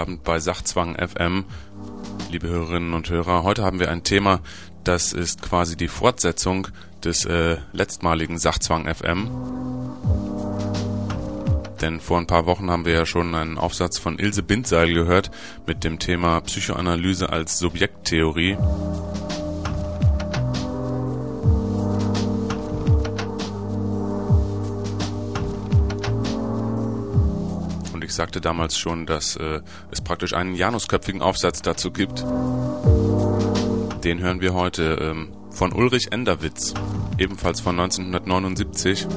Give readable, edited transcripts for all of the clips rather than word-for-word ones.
Abend bei Sachzwang FM. Liebe Hörerinnen und Hörer, heute haben wir ein Thema, das ist quasi die Fortsetzung des letztmaligen Sachzwang FM. Denn vor ein paar Wochen haben wir ja schon einen Aufsatz von Ilse Bindseil gehört mit dem Thema Psychoanalyse als Subjekttheorie. Ich sagte damals schon, dass es praktisch einen janusköpfigen Aufsatz dazu gibt. Den hören wir heute von Ulrich Enderwitz, ebenfalls von 1979.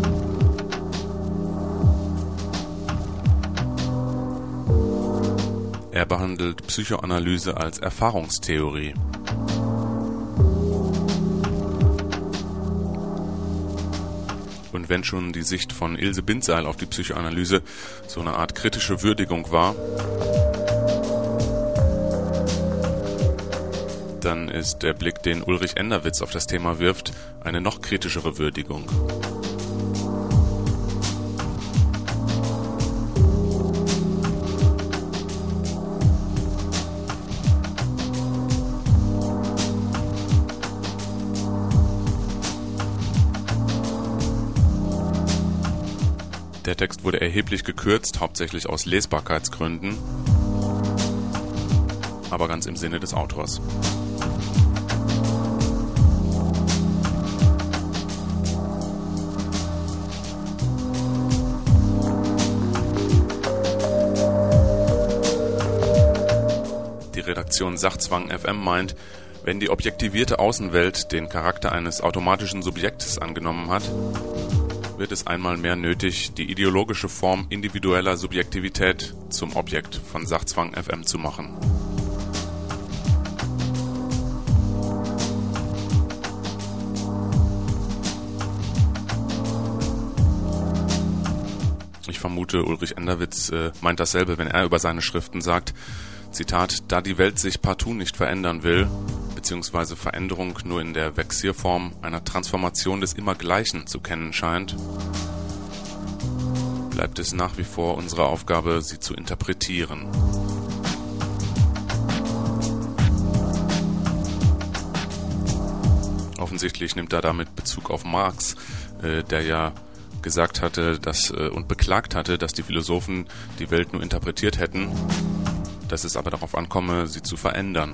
Er behandelt Psychoanalyse als Erfahrungstheorie. Und wenn schon die Sicht von Ilse Bindseil auf die Psychoanalyse so eine Art kritische Würdigung war, dann ist der Blick, den Ulrich Enderwitz auf das Thema wirft, eine noch kritischere Würdigung. Der Text wurde erheblich gekürzt, hauptsächlich aus Lesbarkeitsgründen, aber ganz im Sinne des Autors. Die Redaktion Sachzwang FM meint, wenn die objektivierte Außenwelt den Charakter eines automatischen Subjektes angenommen hat, wird es einmal mehr nötig, die ideologische Form individueller Subjektivität zum Objekt von Sachzwang FM zu machen. Ich vermute, Ulrich Enderwitz meint dasselbe, wenn er über seine Schriften sagt, Zitat, da die Welt sich partout nicht verändern will, beziehungsweise Veränderung nur in der Vexierform einer Transformation des Immergleichen zu kennen scheint, bleibt es nach wie vor unsere Aufgabe, sie zu interpretieren. Offensichtlich nimmt er damit Bezug auf Marx, der ja gesagt hatte, und beklagt hatte, dass die Philosophen die Welt nur interpretiert hätten, dass es aber darauf ankomme, sie zu verändern.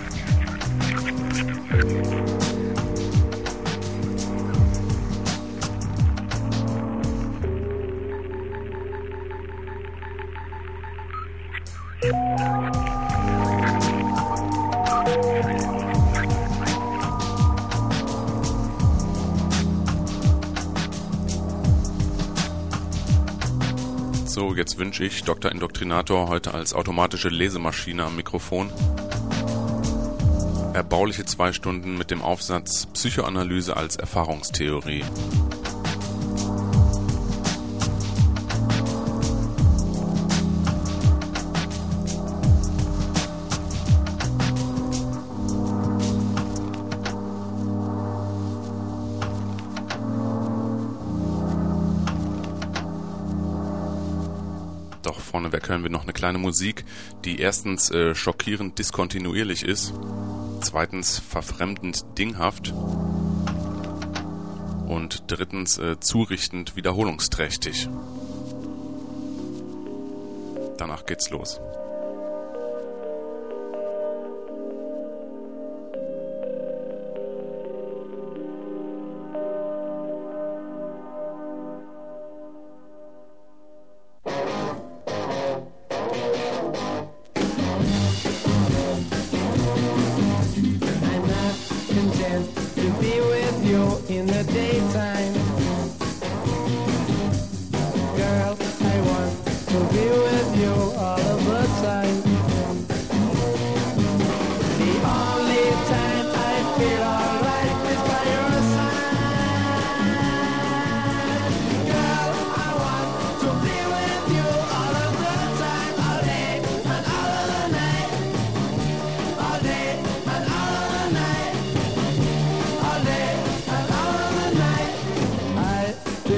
So, jetzt wünsche ich Dr. Indoktrinator heute als automatische Lesemaschine am Mikrofon erbauliche 2 Stunden mit dem Aufsatz Psychoanalyse als Erfahrungstheorie. Doch vorneweg hören wir noch eine kleine Musik, die erstens schockierend diskontinuierlich ist, zweitens verfremdend dinghaft und drittens zurichtend wiederholungsträchtig. Danach geht's los.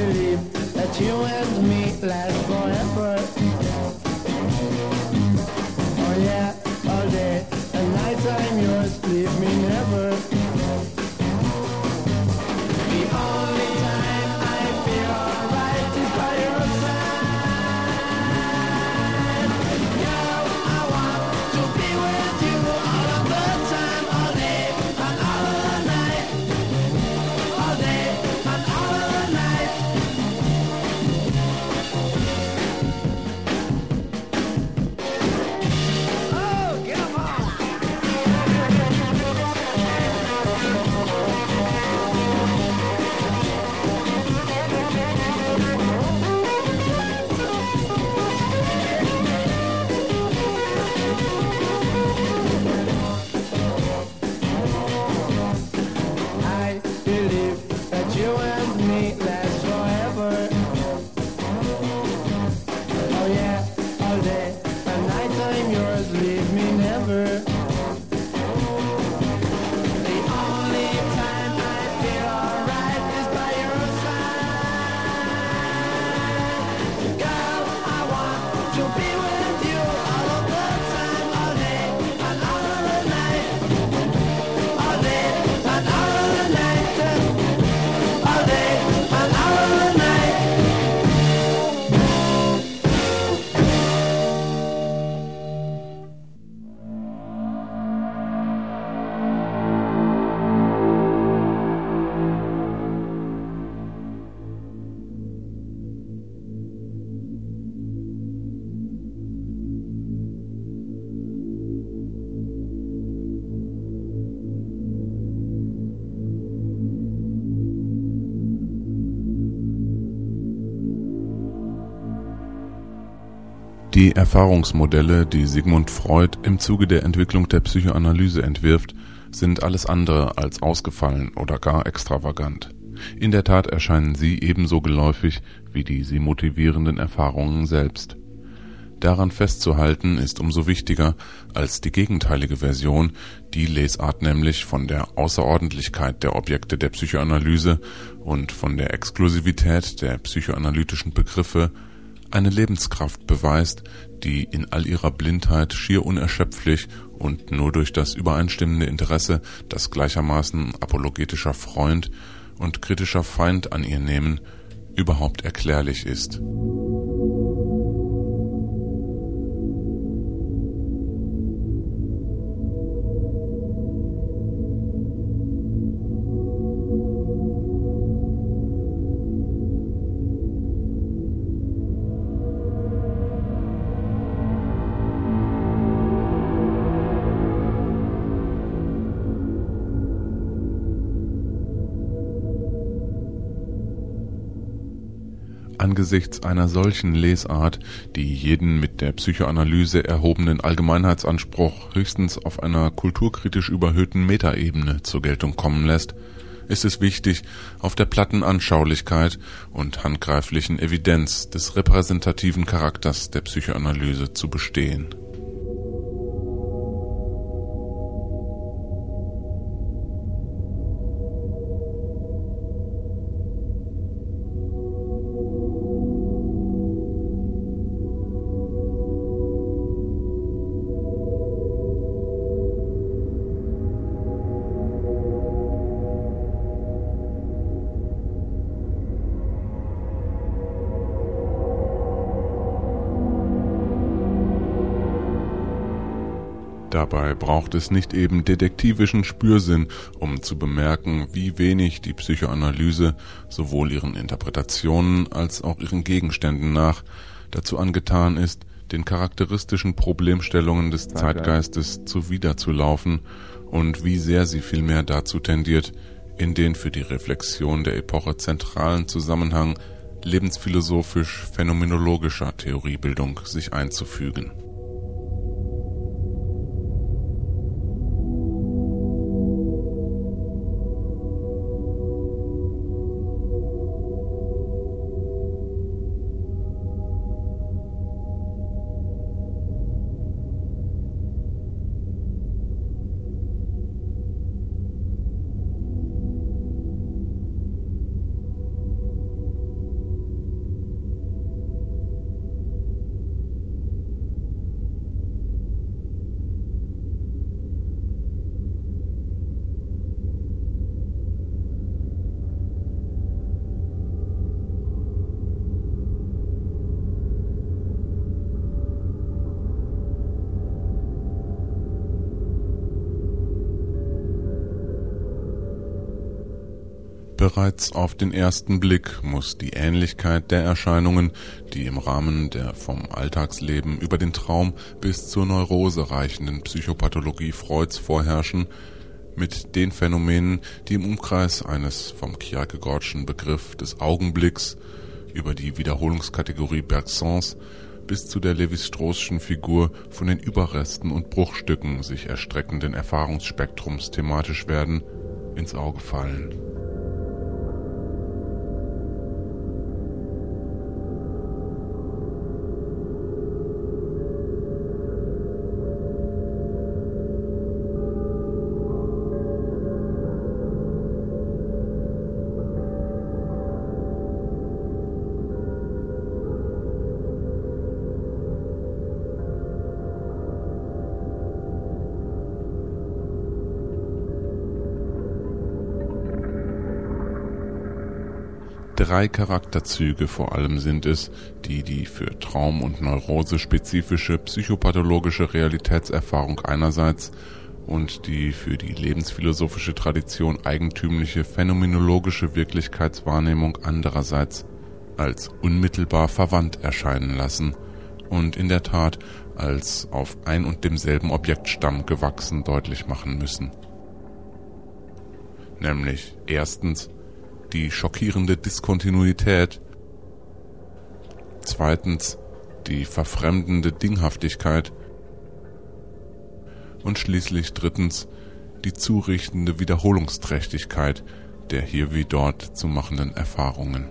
you and me last forever. Die Erfahrungsmodelle, die Sigmund Freud im Zuge der Entwicklung der Psychoanalyse entwirft, sind alles andere als ausgefallen oder gar extravagant. In der Tat erscheinen sie ebenso geläufig wie die sie motivierenden Erfahrungen selbst. Daran festzuhalten ist umso wichtiger als die gegenteilige Version, die Lesart nämlich von der Außerordentlichkeit der Objekte der Psychoanalyse und von der Exklusivität der psychoanalytischen Begriffe eine Lebenskraft beweist, die in all ihrer Blindheit schier unerschöpflich und nur durch das übereinstimmende Interesse, das gleichermaßen apologetischer Freund und kritischer Feind an ihr nehmen, überhaupt erklärlich ist. Angesichts einer solchen Lesart, die jeden mit der Psychoanalyse erhobenen Allgemeinheitsanspruch höchstens auf einer kulturkritisch überhöhten Metaebene zur Geltung kommen lässt, ist es wichtig, auf der platten Anschaulichkeit und handgreiflichen Evidenz des repräsentativen Charakters der Psychoanalyse zu bestehen. Dabei braucht es nicht eben detektivischen Spürsinn, um zu bemerken, wie wenig die Psychoanalyse sowohl ihren Interpretationen als auch ihren Gegenständen nach dazu angetan ist, den charakteristischen Problemstellungen des Zeitgeistes zuwiderzulaufen und wie sehr sie vielmehr dazu tendiert, in den für die Reflexion der Epoche zentralen Zusammenhang lebensphilosophisch-phänomenologischer Theoriebildung sich einzufügen. Bereits auf den ersten Blick muss die Ähnlichkeit der Erscheinungen, die im Rahmen der vom Alltagsleben über den Traum bis zur Neurose reichenden Psychopathologie Freuds vorherrschen, mit den Phänomenen, die im Umkreis eines vom Kierkegaardschen Begriff des Augenblicks über die Wiederholungskategorie Bergsons bis zu der Lévi-Straußschen Figur von den Überresten und Bruchstücken sich erstreckenden Erfahrungsspektrums thematisch werden, ins Auge fallen. Drei Charakterzüge vor allem sind es, die die für Traum und Neurose spezifische psychopathologische Realitätserfahrung einerseits und die für die lebensphilosophische Tradition eigentümliche phänomenologische Wirklichkeitswahrnehmung andererseits als unmittelbar verwandt erscheinen lassen und in der Tat als auf ein und demselben Objektstamm gewachsen deutlich machen müssen. Nämlich erstens die schockierende Diskontinuität, zweitens die verfremdende Dinghaftigkeit und schließlich drittens die zurichtende Wiederholungsträchtigkeit der hier wie dort zu machenden Erfahrungen.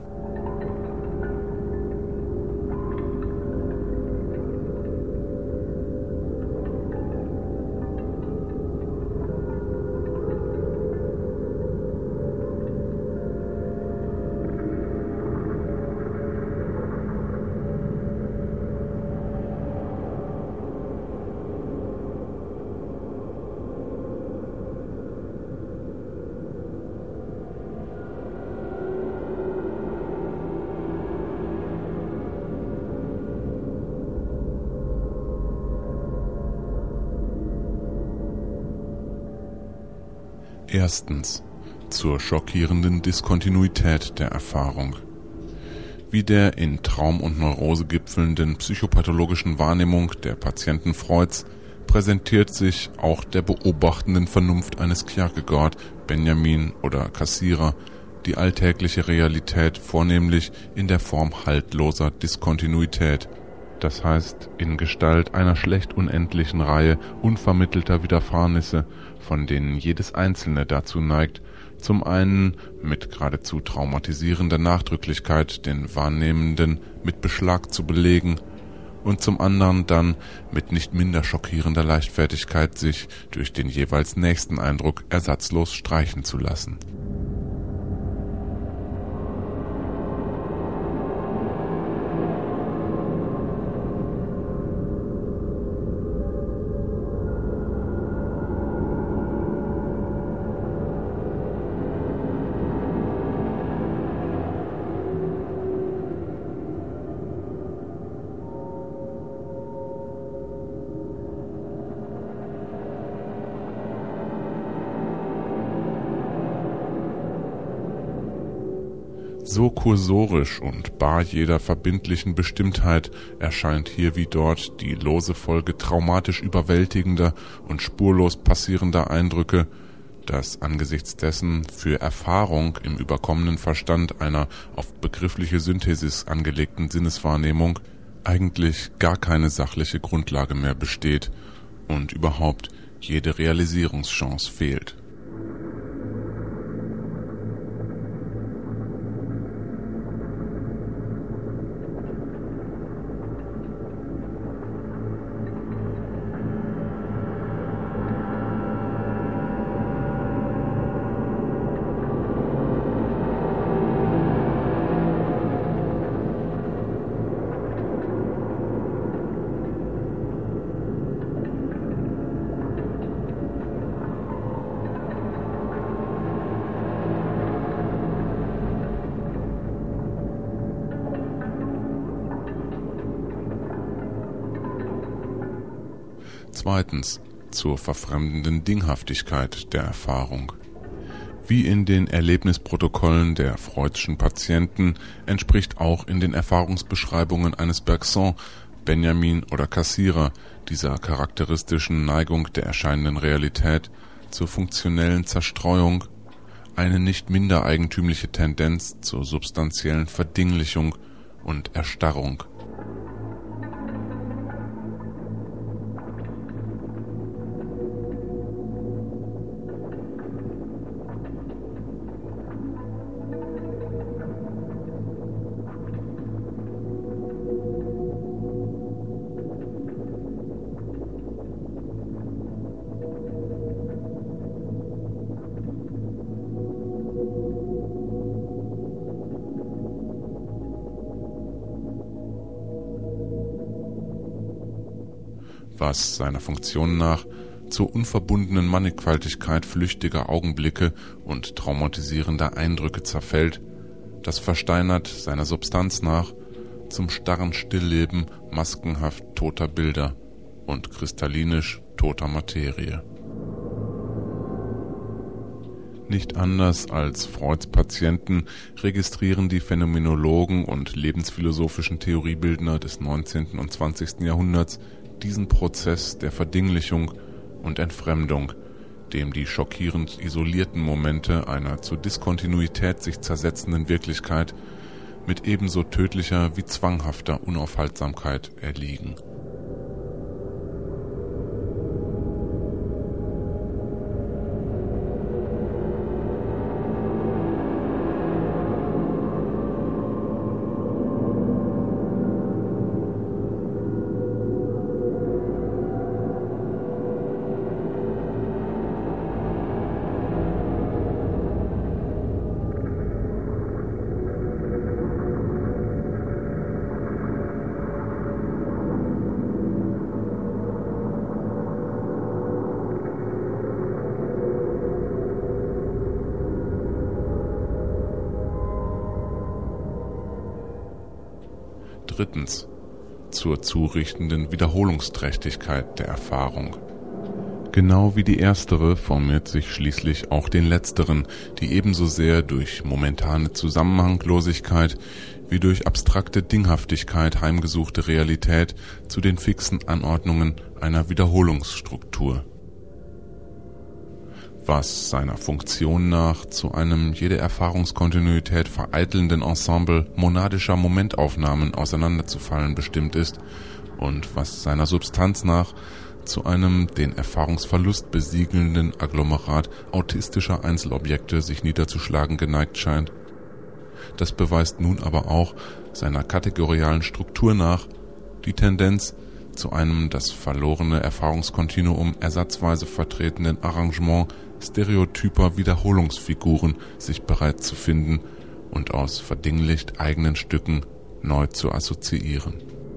Erstens, zur schockierenden Diskontinuität der Erfahrung. Wie der in Traum und Neurose gipfelnden psychopathologischen Wahrnehmung der Patienten Freuds präsentiert sich auch der beobachtenden Vernunft eines Kierkegaard, Benjamin oder Cassirer die alltägliche Realität vornehmlich in der Form haltloser Diskontinuität, das heißt in Gestalt einer schlecht unendlichen Reihe unvermittelter Widerfahrnisse, von denen jedes einzelne dazu neigt, zum einen mit geradezu traumatisierender Nachdrücklichkeit den Wahrnehmenden mit Beschlag zu belegen und zum anderen dann mit nicht minder schockierender Leichtfertigkeit sich durch den jeweils nächsten Eindruck ersatzlos streichen zu lassen. So kursorisch und bar jeder verbindlichen Bestimmtheit erscheint hier wie dort die lose Folge traumatisch überwältigender und spurlos passierender Eindrücke, dass angesichts dessen für Erfahrung im überkommenen Verstand einer auf begriffliche Synthesis angelegten Sinneswahrnehmung eigentlich gar keine sachliche Grundlage mehr besteht und überhaupt jede Realisierungschance fehlt. Zweitens, zur verfremdenden Dinghaftigkeit der Erfahrung. Wie in den Erlebnisprotokollen der freudschen Patienten entspricht auch in den Erfahrungsbeschreibungen eines Bergson, Benjamin oder Cassirer dieser charakteristischen Neigung der erscheinenden Realität zur funktionellen Zerstreuung eine nicht minder eigentümliche Tendenz zur substanziellen Verdinglichung und Erstarrung. Was seiner Funktion nach zur unverbundenen Mannigfaltigkeit flüchtiger Augenblicke und traumatisierender Eindrücke zerfällt, das versteinert seiner Substanz nach zum starren Stillleben maskenhaft toter Bilder und kristallinisch toter Materie. Nicht anders als Freuds Patienten registrieren die Phänomenologen und lebensphilosophischen Theoriebildner des 19. und 20. Jahrhunderts diesen Prozess der Verdinglichung und Entfremdung, dem die schockierend isolierten Momente einer zur Diskontinuität sich zersetzenden Wirklichkeit mit ebenso tödlicher wie zwanghafter Unaufhaltsamkeit erliegen. Drittens. Zur zurichtenden Wiederholungsträchtigkeit der Erfahrung. Genau wie die erstere formiert sich schließlich auch den letzteren, die ebenso sehr durch momentane Zusammenhanglosigkeit wie durch abstrakte Dinghaftigkeit heimgesuchte Realität zu den fixen Anordnungen einer Wiederholungsstruktur, was seiner Funktion nach zu einem jede Erfahrungskontinuität vereitelnden Ensemble monadischer Momentaufnahmen auseinanderzufallen bestimmt ist und was seiner Substanz nach zu einem den Erfahrungsverlust besiegelnden Agglomerat autistischer Einzelobjekte sich niederzuschlagen geneigt scheint. Das beweist nun aber auch seiner kategorialen Struktur nach die Tendenz zu einem das verlorene Erfahrungskontinuum ersatzweise vertretenen Arrangement stereotyper Wiederholungsfiguren sich bereit zu finden und aus verdinglicht eigenen Stücken neu zu assoziieren.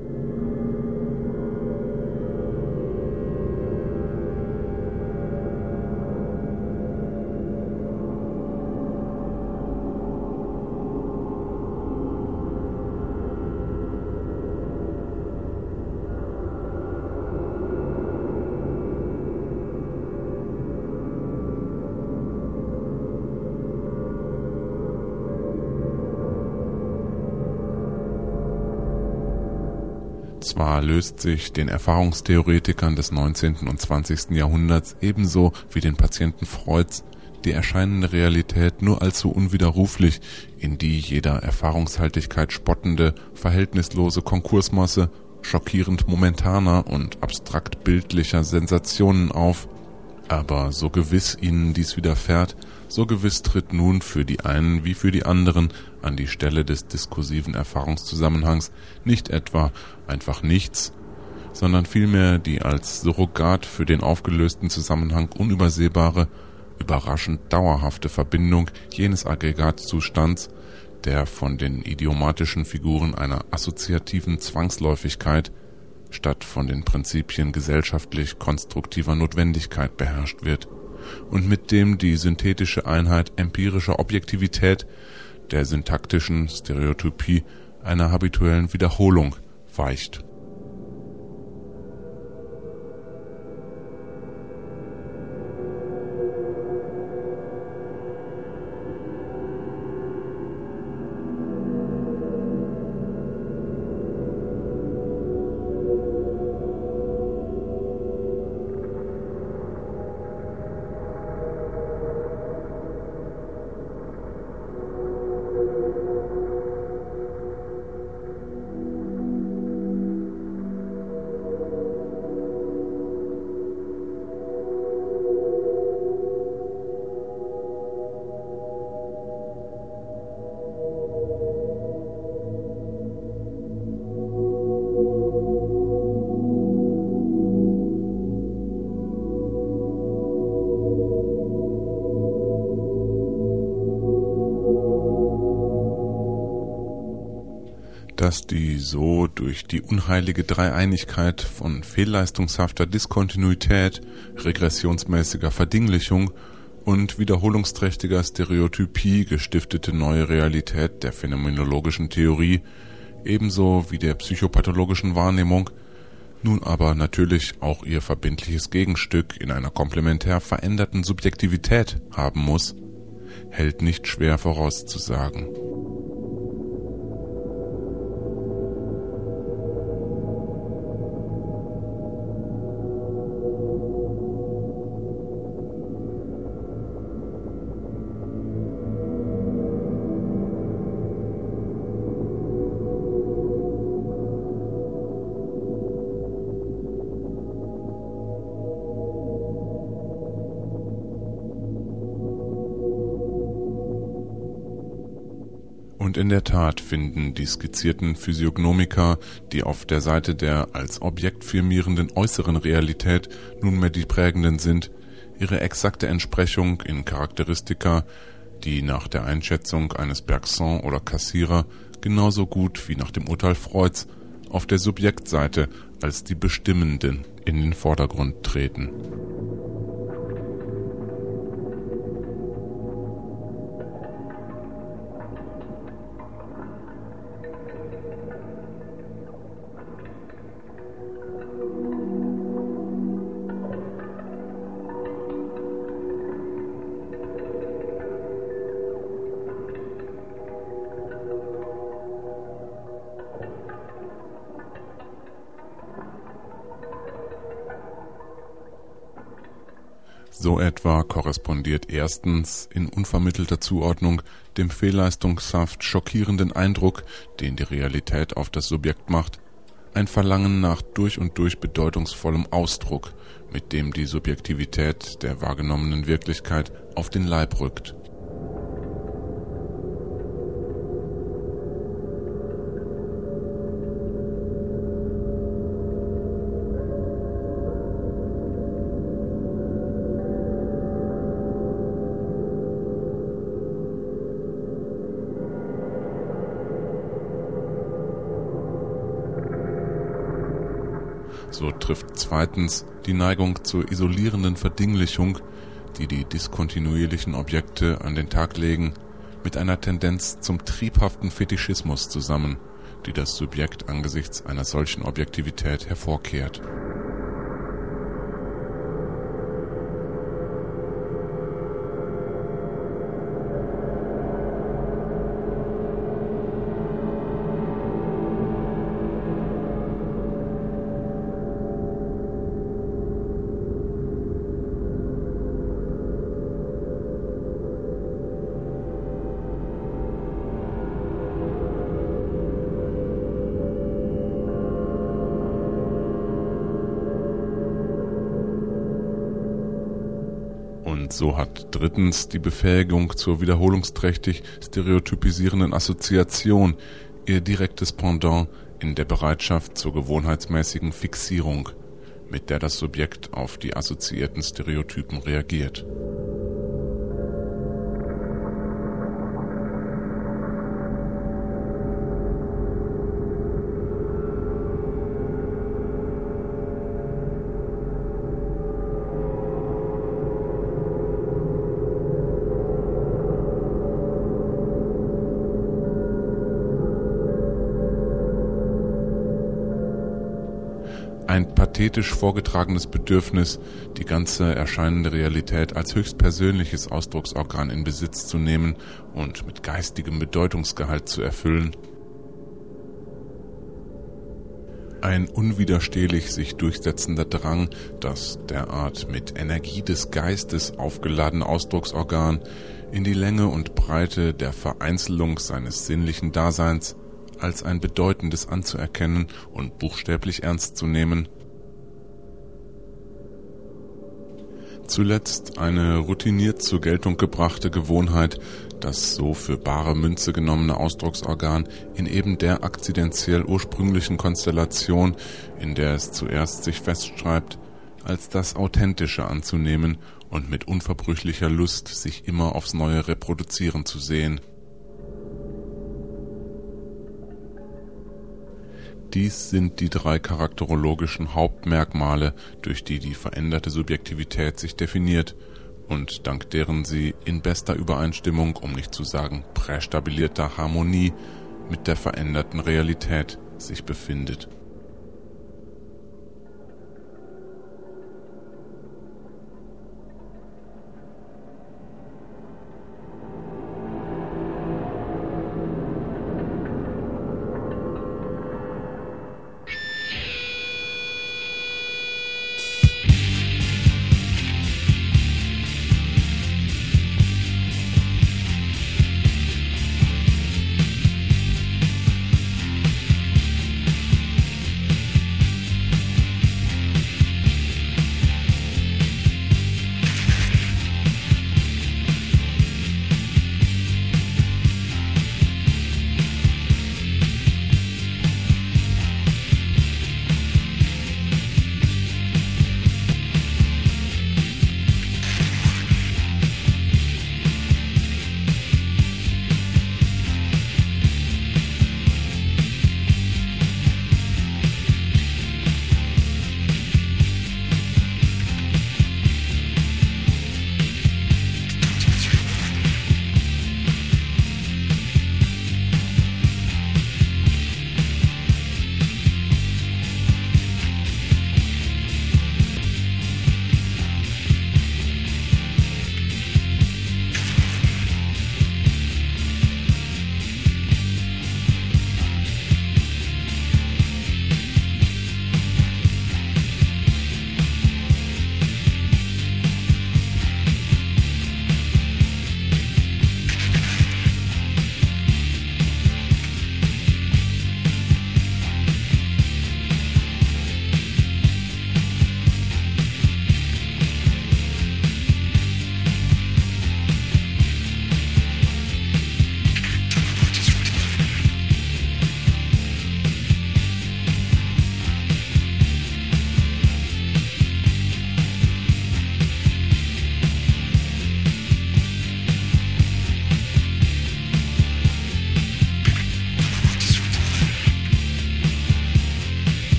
Zwar löst sich den Erfahrungstheoretikern des 19. und 20. Jahrhunderts ebenso wie den Patienten Freuds die erscheinende Realität nur allzu unwiderruflich in die jeder Erfahrungshaltigkeit spottende, verhältnislose Konkursmasse schockierend momentaner und abstrakt bildlicher Sensationen auf, aber so gewiss ihnen dies widerfährt, so gewiss tritt nun für die einen wie für die anderen an die Stelle des diskursiven Erfahrungszusammenhangs nicht etwa einfach nichts, sondern vielmehr die als Surrogat für den aufgelösten Zusammenhang unübersehbare, überraschend dauerhafte Verbindung jenes Aggregatzustands, der von den idiomatischen Figuren einer assoziativen Zwangsläufigkeit statt von den Prinzipien gesellschaftlich konstruktiver Notwendigkeit beherrscht wird und mit dem die synthetische Einheit empirischer Objektivität der syntaktischen Stereotypie einer habituellen Wiederholung weicht. Dass die so durch die unheilige Dreieinigkeit von fehlleistungshafter Diskontinuität, regressionsmäßiger Verdinglichung und wiederholungsträchtiger Stereotypie gestiftete neue Realität der phänomenologischen Theorie ebenso wie der psychopathologischen Wahrnehmung nun aber natürlich auch ihr verbindliches Gegenstück in einer komplementär veränderten Subjektivität haben muss, hält nicht schwer vorauszusagen. Und in der Tat finden die skizzierten Physiognomika, die auf der Seite der als Objekt firmierenden äußeren Realität nunmehr die prägenden sind, ihre exakte Entsprechung in Charakteristika, die nach der Einschätzung eines Bergson oder Cassirer genauso gut wie nach dem Urteil Freuds auf der Subjektseite als die Bestimmenden in den Vordergrund treten. So etwa korrespondiert erstens in unvermittelter Zuordnung dem fehlleistungshaft schockierenden Eindruck, den die Realität auf das Subjekt macht, ein Verlangen nach durch und durch bedeutungsvollem Ausdruck, mit dem die Subjektivität der wahrgenommenen Wirklichkeit auf den Leib rückt. So trifft zweitens die Neigung zur isolierenden Verdinglichung, die die diskontinuierlichen Objekte an den Tag legen, mit einer Tendenz zum triebhaften Fetischismus zusammen, die das Subjekt angesichts einer solchen Objektivität hervorkehrt. Und so hat drittens die Befähigung zur wiederholungsträchtig stereotypisierenden Assoziation ihr direktes Pendant in der Bereitschaft zur gewohnheitsmäßigen Fixierung, mit der das Subjekt auf die assoziierten Stereotypen reagiert. Ein pathetisch vorgetragenes Bedürfnis, die ganze erscheinende Realität als höchst persönliches Ausdrucksorgan in Besitz zu nehmen und mit geistigem Bedeutungsgehalt zu erfüllen. Ein unwiderstehlich sich durchsetzender Drang, das derart mit Energie des Geistes aufgeladene Ausdrucksorgan in die Länge und Breite der Vereinzelung seines sinnlichen Daseins als ein Bedeutendes anzuerkennen und buchstäblich ernst zu nehmen. Zuletzt eine routiniert zur Geltung gebrachte Gewohnheit, das so für bare Münze genommene Ausdrucksorgan in eben der akzidentiell ursprünglichen Konstellation, in der es zuerst sich festschreibt, als das Authentische anzunehmen und mit unverbrüchlicher Lust sich immer aufs Neue reproduzieren zu sehen. Dies sind die drei charakterologischen Hauptmerkmale, durch die die veränderte Subjektivität sich definiert und dank deren sie in bester Übereinstimmung, um nicht zu sagen prästabilierter Harmonie mit der veränderten Realität sich befindet.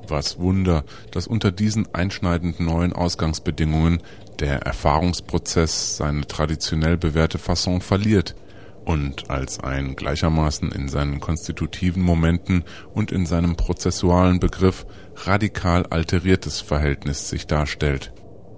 Was Wunder, dass unter diesen einschneidend neuen Ausgangsbedingungen der Erfahrungsprozess seine traditionell bewährte Fasson verliert und als ein gleichermaßen in seinen konstitutiven Momenten und in seinem prozessualen Begriff radikal alteriertes Verhältnis sich darstellt.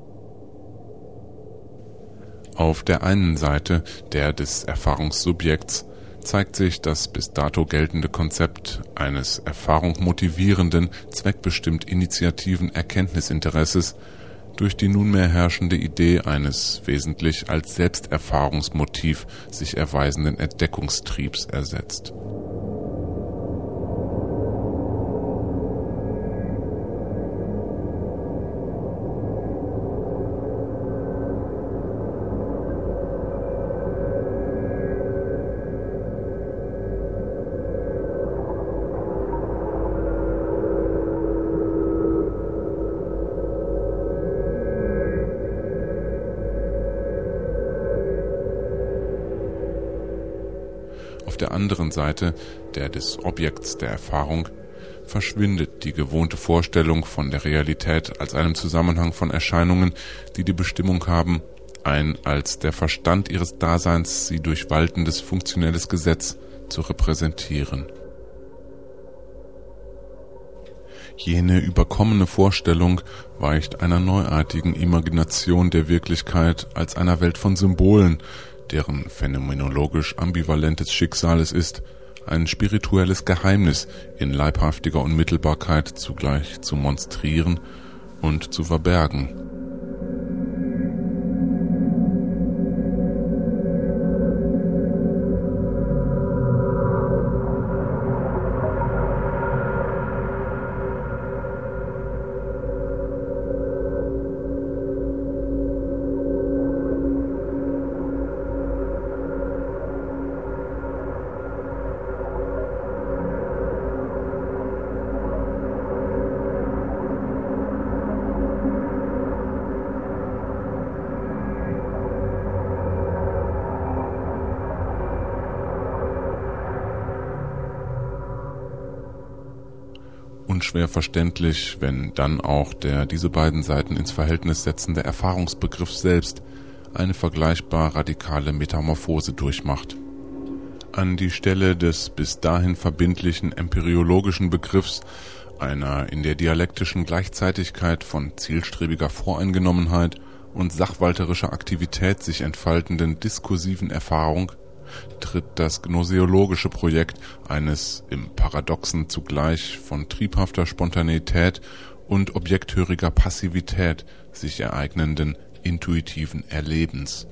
Auf der einen Seite, der des Erfahrungssubjekts, zeigt sich das bis dato geltende Konzept eines erfahrungsmotivierenden, zweckbestimmt initiativen Erkenntnisinteresses durch die nunmehr herrschende Idee eines wesentlich als Selbsterfahrungsmotiv sich erweisenden Entdeckungstriebs ersetzt. Auf der anderen Seite, der des Objekts der Erfahrung, verschwindet die gewohnte Vorstellung von der Realität als einem Zusammenhang von Erscheinungen, die die Bestimmung haben, ein als der Verstand ihres Daseins sie durchwaltendes funktionelles Gesetz zu repräsentieren. Jene überkommene Vorstellung weicht einer neuartigen Imagination der Wirklichkeit als einer Welt von Symbolen, deren phänomenologisch ambivalentes Schicksal es ist, ein spirituelles Geheimnis in leibhaftiger Unmittelbarkeit zugleich zu monstrieren und zu verbergen. Unschwer verständlich, wenn dann auch der diese beiden Seiten ins Verhältnis setzende Erfahrungsbegriff selbst eine vergleichbar radikale Metamorphose durchmacht. An die Stelle des bis dahin verbindlichen empyriologischen Begriffs einer in der dialektischen Gleichzeitigkeit von zielstrebiger Voreingenommenheit und sachwalterischer Aktivität sich entfaltenden diskursiven Erfahrung tritt das gnoseologische Projekt eines im Paradoxen zugleich von triebhafter Spontaneität und objekthöriger Passivität sich ereignenden intuitiven Erlebens.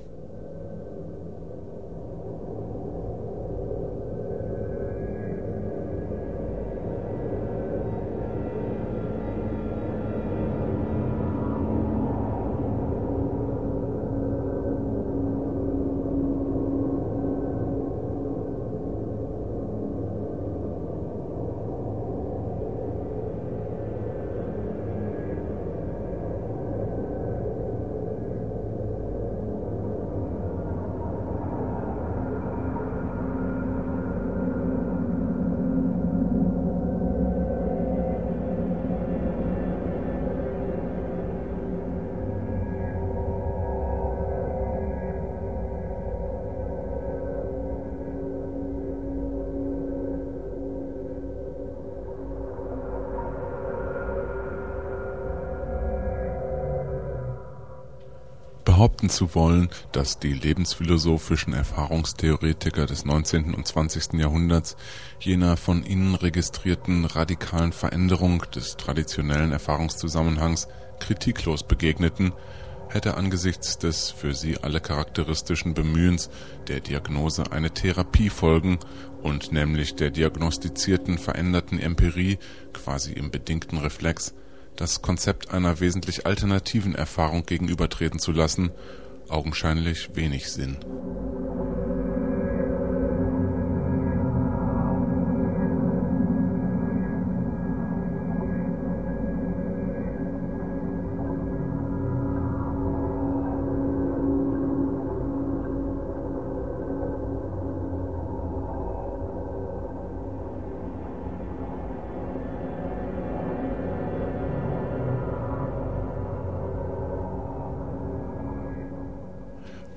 Behaupten zu wollen, dass die lebensphilosophischen Erfahrungstheoretiker des 19. und 20. Jahrhunderts jener von ihnen registrierten radikalen Veränderung des traditionellen Erfahrungszusammenhangs kritiklos begegneten, hätte angesichts des für sie alle charakteristischen Bemühens der Diagnose eine Therapie folgen und nämlich der diagnostizierten veränderten Empirie quasi im bedingten Reflex das Konzept einer wesentlich alternativen Erfahrung gegenübertreten zu lassen, augenscheinlich wenig Sinn.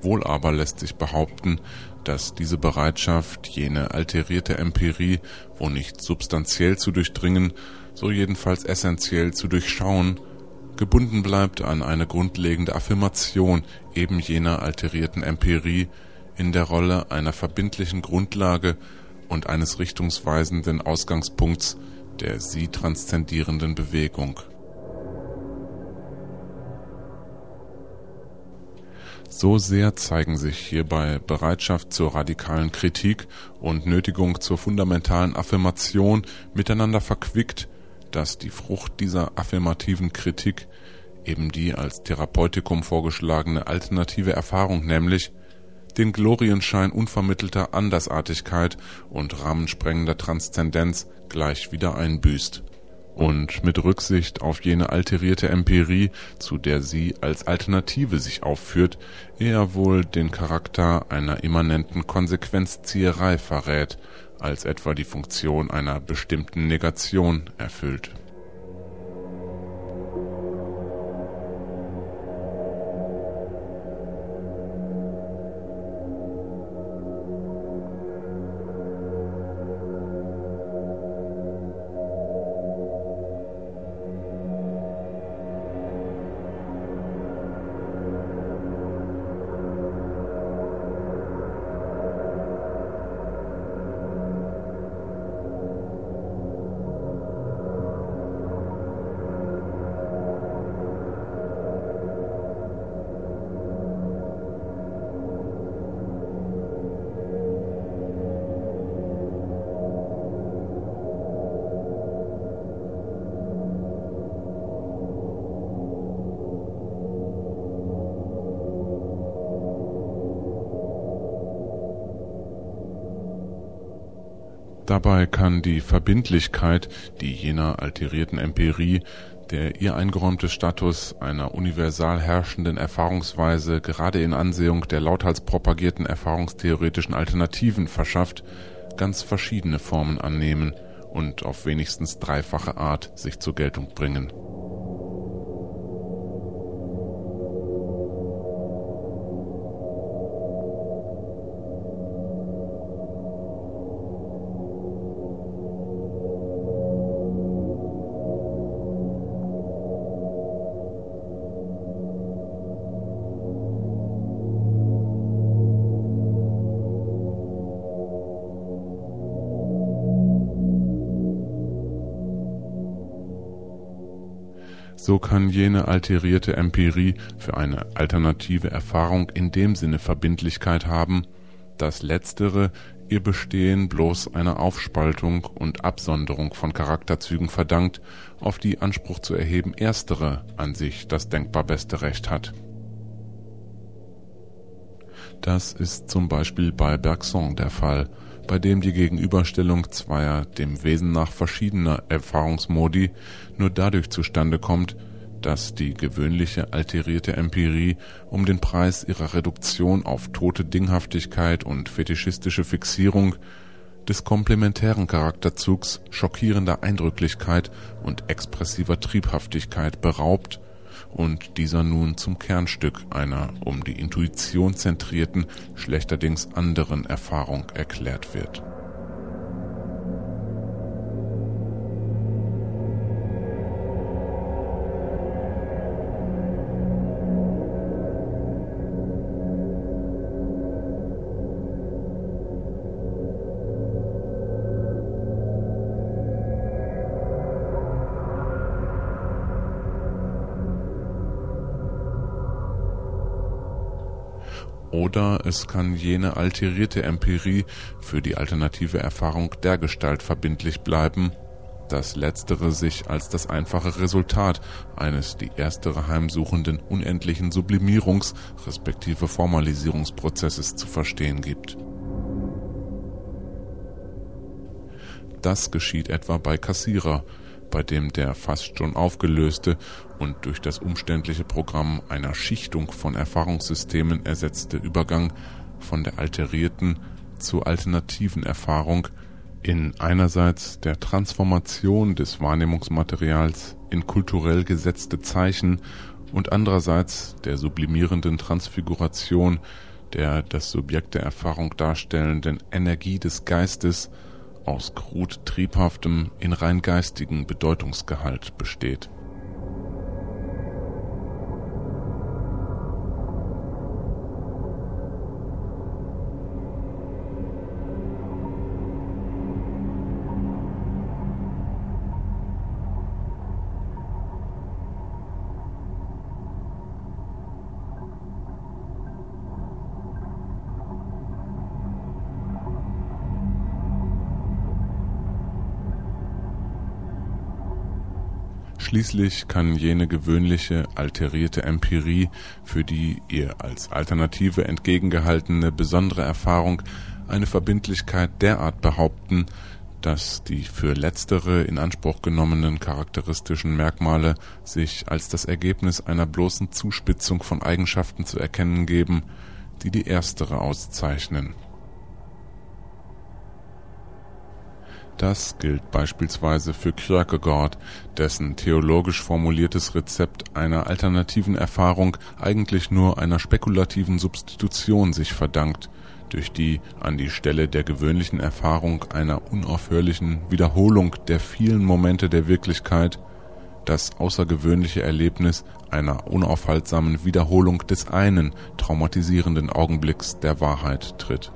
Wohl aber lässt sich behaupten, dass diese Bereitschaft, jene alterierte Empirie, wo nicht substanziell zu durchdringen, so jedenfalls essentiell zu durchschauen, gebunden bleibt an eine grundlegende Affirmation eben jener alterierten Empirie in der Rolle einer verbindlichen Grundlage und eines richtungsweisenden Ausgangspunkts der sie transzendierenden Bewegung. So sehr zeigen sich hierbei Bereitschaft zur radikalen Kritik und Nötigung zur fundamentalen Affirmation miteinander verquickt, dass die Frucht dieser affirmativen Kritik, eben die als Therapeutikum vorgeschlagene alternative Erfahrung, nämlich den Glorienschein unvermittelter Andersartigkeit und rahmensprengender Transzendenz gleich wieder einbüßt und mit Rücksicht auf jene alterierte Empirie, zu der sie als Alternative sich aufführt, eher wohl den Charakter einer immanenten Konsequenzzieherei verrät, als etwa die Funktion einer bestimmten Negation erfüllt. Dabei kann die Verbindlichkeit, die jener alterierten Empirie, der ihr eingeräumte Status einer universal herrschenden Erfahrungsweise gerade in Ansehung der lauthals propagierten erfahrungstheoretischen Alternativen verschafft, ganz verschiedene Formen annehmen und auf wenigstens dreifache Art sich zur Geltung bringen. So kann jene alterierte Empirie für eine alternative Erfahrung in dem Sinne Verbindlichkeit haben, dass letztere ihr Bestehen bloß einer Aufspaltung und Absonderung von Charakterzügen verdankt, auf die Anspruch zu erheben erstere an sich das denkbar beste Recht hat. Das ist zum Beispiel bei Bergson der Fall, bei dem die Gegenüberstellung zweier dem Wesen nach verschiedener Erfahrungsmodi nur dadurch zustande kommt, dass die gewöhnliche alterierte Empirie um den Preis ihrer Reduktion auf tote Dinghaftigkeit und fetischistische Fixierung des komplementären Charakterzugs schockierender Eindrücklichkeit und expressiver Triebhaftigkeit beraubt und dieser nun zum Kernstück einer um die Intuition zentrierten, schlechterdings anderen Erfahrung erklärt wird. Oder es kann jene alterierte Empirie für die alternative Erfahrung dergestalt verbindlich bleiben, dass letztere sich als das einfache Resultat eines die erstere heimsuchenden unendlichen Sublimierungs- respektive Formalisierungsprozesses zu verstehen gibt. Das geschieht etwa bei Cassirer, bei dem der fast schon aufgelöste und durch das umständliche Programm einer Schichtung von Erfahrungssystemen ersetzte Übergang von der alterierten zur alternativen Erfahrung in einerseits der Transformation des Wahrnehmungsmaterials in kulturell gesetzte Zeichen und andererseits der sublimierenden Transfiguration der das Subjekt der Erfahrung darstellenden Energie des Geistes aus krud triebhaftem, in rein geistigen Bedeutungsgehalt besteht. Schließlich kann jene gewöhnliche, alterierte Empirie, für die ihr als Alternative entgegengehaltene besondere Erfahrung eine Verbindlichkeit derart behaupten, dass die für letztere in Anspruch genommenen charakteristischen Merkmale sich als das Ergebnis einer bloßen Zuspitzung von Eigenschaften zu erkennen geben, die die erstere auszeichnen. Das gilt beispielsweise für Kierkegaard, dessen theologisch formuliertes Rezept einer alternativen Erfahrung eigentlich nur einer spekulativen Substitution sich verdankt, durch die an die Stelle der gewöhnlichen Erfahrung einer unaufhörlichen Wiederholung der vielen Momente der Wirklichkeit das außergewöhnliche Erlebnis einer unaufhaltsamen Wiederholung des einen traumatisierenden Augenblicks der Wahrheit tritt.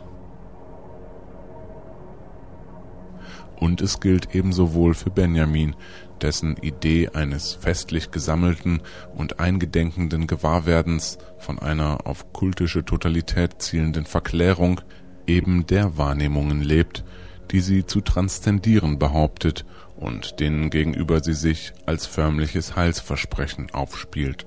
Und es gilt ebenso wohl für Benjamin, dessen Idee eines festlich gesammelten und eingedenkenden Gewahrwerdens von einer auf kultische Totalität zielenden Verklärung eben der Wahrnehmungen lebt, die sie zu transzendieren behauptet und denen gegenüber sie sich als förmliches Heilsversprechen aufspielt.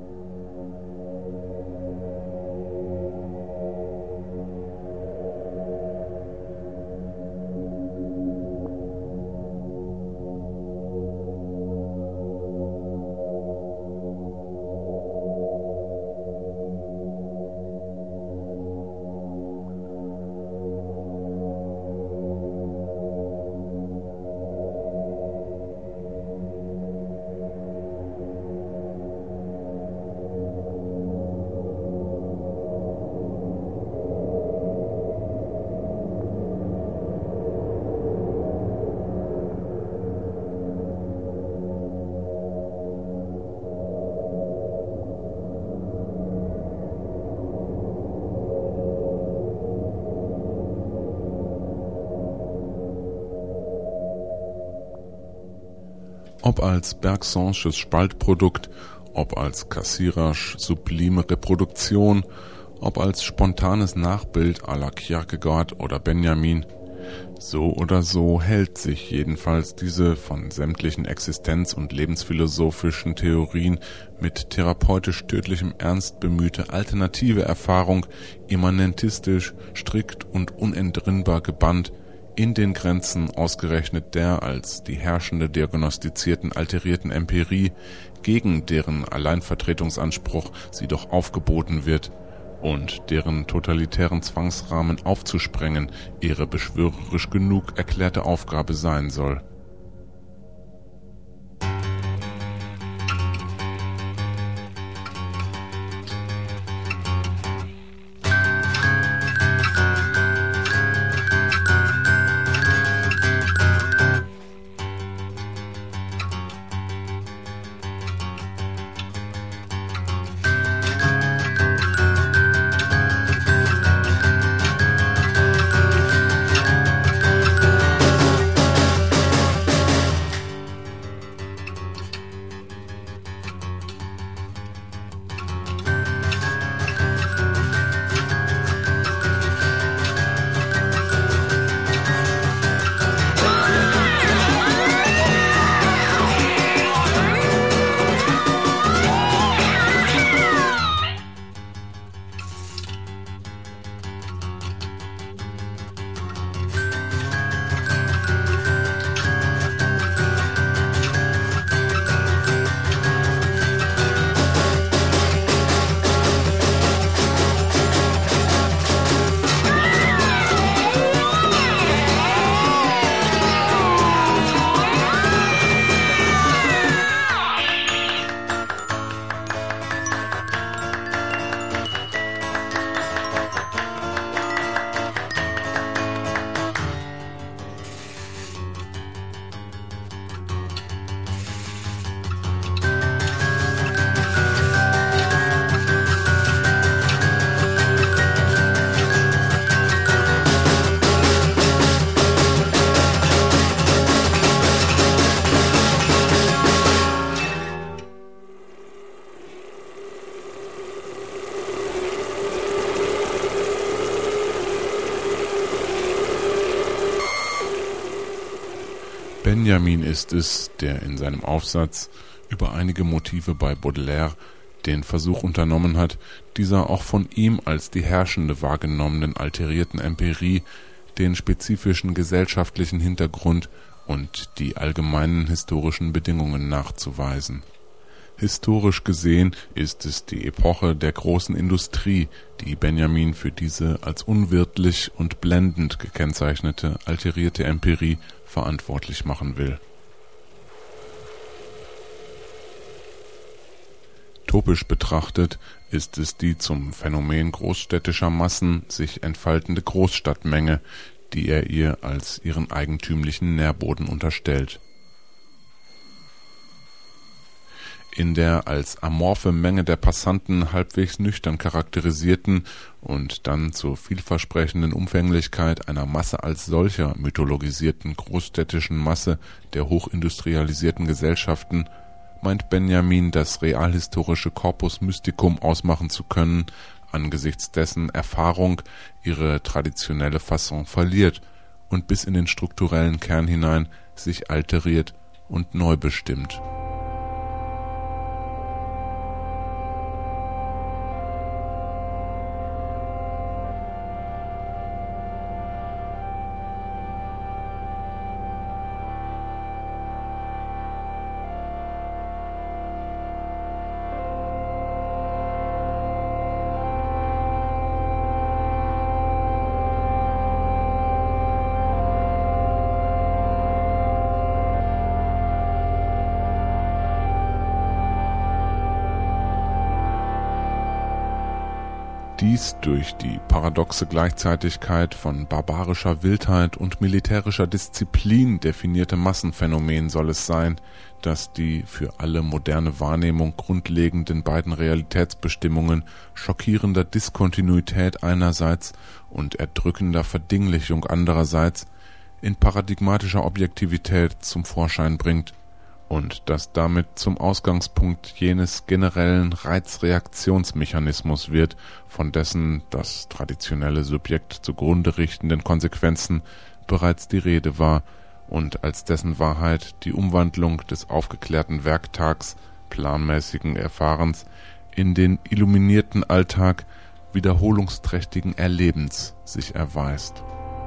Ob als Bergsonsches Spaltprodukt, ob als Cassirasche sublime Reproduktion, ob als spontanes Nachbild à la Kierkegaard oder Benjamin, so oder so hält sich jedenfalls diese von sämtlichen existenz- und lebensphilosophischen Theorien mit therapeutisch tödlichem Ernst bemühte alternative Erfahrung immanentistisch, strikt und unentrinnbar gebannt in den Grenzen ausgerechnet der als die herrschende diagnostizierten alterierten Empirie, gegen deren Alleinvertretungsanspruch sie doch aufgeboten wird und deren totalitären Zwangsrahmen aufzusprengen ihre beschwörerisch genug erklärte Aufgabe sein soll. Benjamin ist es, der in seinem Aufsatz über einige Motive bei Baudelaire den Versuch unternommen hat, dieser auch von ihm als die herrschende wahrgenommenen alterierten Empirie den spezifischen gesellschaftlichen Hintergrund und die allgemeinen historischen Bedingungen nachzuweisen. Historisch gesehen ist es die Epoche der großen Industrie, die Benjamin für diese als unwirtlich und blendend gekennzeichnete alterierte Empirie verantwortlich machen will. Topisch betrachtet ist es die zum Phänomen großstädtischer Massen sich entfaltende Großstadtmenge, die er ihr als ihren eigentümlichen Nährboden unterstellt. In der als amorphe Menge der Passanten halbwegs nüchtern charakterisierten und dann zur vielversprechenden Umfänglichkeit einer Masse als solcher mythologisierten großstädtischen Masse der hochindustrialisierten Gesellschaften meint Benjamin das realhistorische Corpus Mysticum ausmachen zu können, angesichts dessen Erfahrung ihre traditionelle Fasson verliert und bis in den strukturellen Kern hinein sich alteriert und neu bestimmt. Dies durch die paradoxe Gleichzeitigkeit von barbarischer Wildheit und militärischer Disziplin definierte Massenphänomen soll es sein, das die für alle moderne Wahrnehmung grundlegenden beiden Realitätsbestimmungen schockierender Diskontinuität einerseits und erdrückender Verdinglichung andererseits in paradigmatischer Objektivität zum Vorschein bringt und das damit zum Ausgangspunkt jenes generellen Reizreaktionsmechanismus wird, von dessen das traditionelle Subjekt zugrunde richtenden Konsequenzen bereits die Rede war und als dessen Wahrheit die Umwandlung des aufgeklärten Werktags, planmäßigen Erfahrens in den illuminierten Alltag wiederholungsträchtigen Erlebens sich erweist.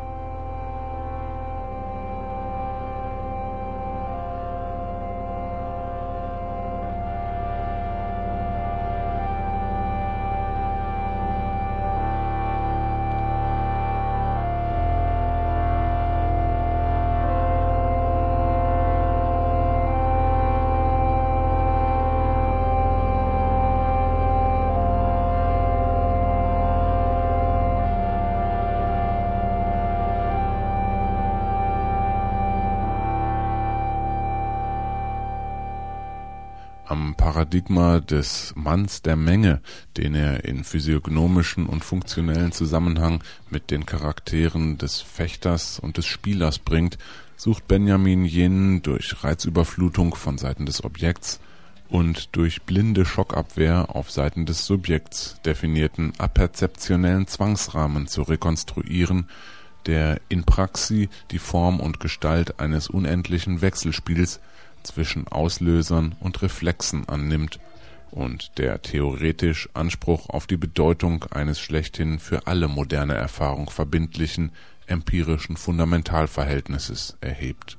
Am Paradigma des Manns der Menge, den er in physiognomischen und funktionellen Zusammenhang mit den Charakteren des Fechters und des Spielers bringt, sucht Benjamin jenen durch Reizüberflutung von Seiten des Objekts und durch blinde Schockabwehr auf Seiten des Subjekts definierten aperzeptionellen Zwangsrahmen zu rekonstruieren, der in Praxi die Form und Gestalt eines unendlichen Wechselspiels zwischen Auslösern und Reflexen annimmt und der theoretisch Anspruch auf die Bedeutung eines schlechthin für alle moderne Erfahrung verbindlichen empirischen Fundamentalverhältnisses erhebt.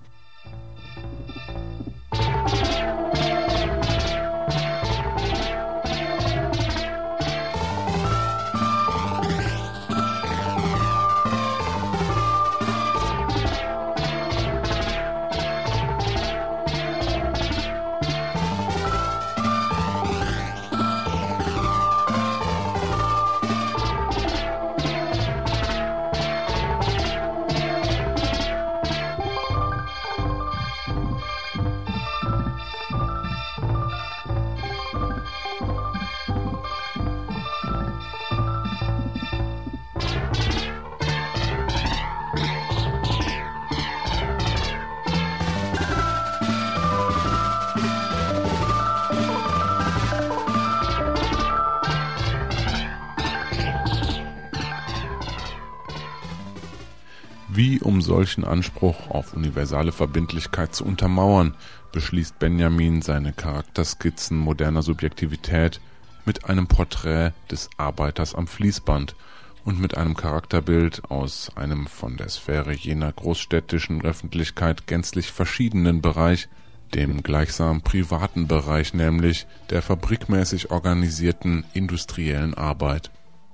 Wie um solchen Anspruch auf universale Verbindlichkeit zu untermauern, beschließt Benjamin seine Charakterskizzen moderner Subjektivität mit einem Porträt des Arbeiters am Fließband und mit einem Charakterbild aus einem von der Sphäre jener großstädtischen Öffentlichkeit gänzlich verschiedenen Bereich, dem gleichsam privaten Bereich, nämlich der fabrikmäßig organisierten industriellen Arbeit.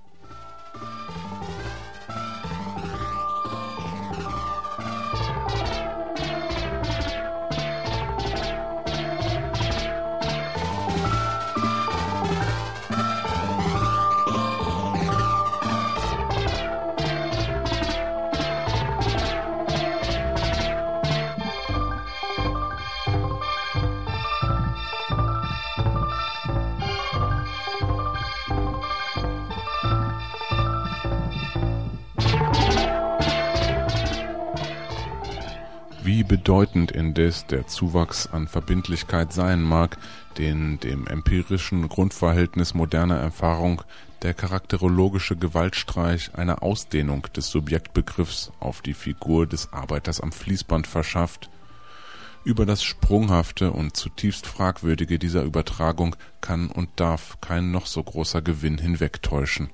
Wie bedeutend indes der Zuwachs an Verbindlichkeit sein mag, den dem empirischen Grundverhältnis moderner Erfahrung der charakterologische Gewaltstreich einer Ausdehnung des Subjektbegriffs auf die Figur des Arbeiters am Fließband verschafft. Über das Sprunghafte und zutiefst Fragwürdige dieser Übertragung kann und darf kein noch so großer Gewinn hinwegtäuschen.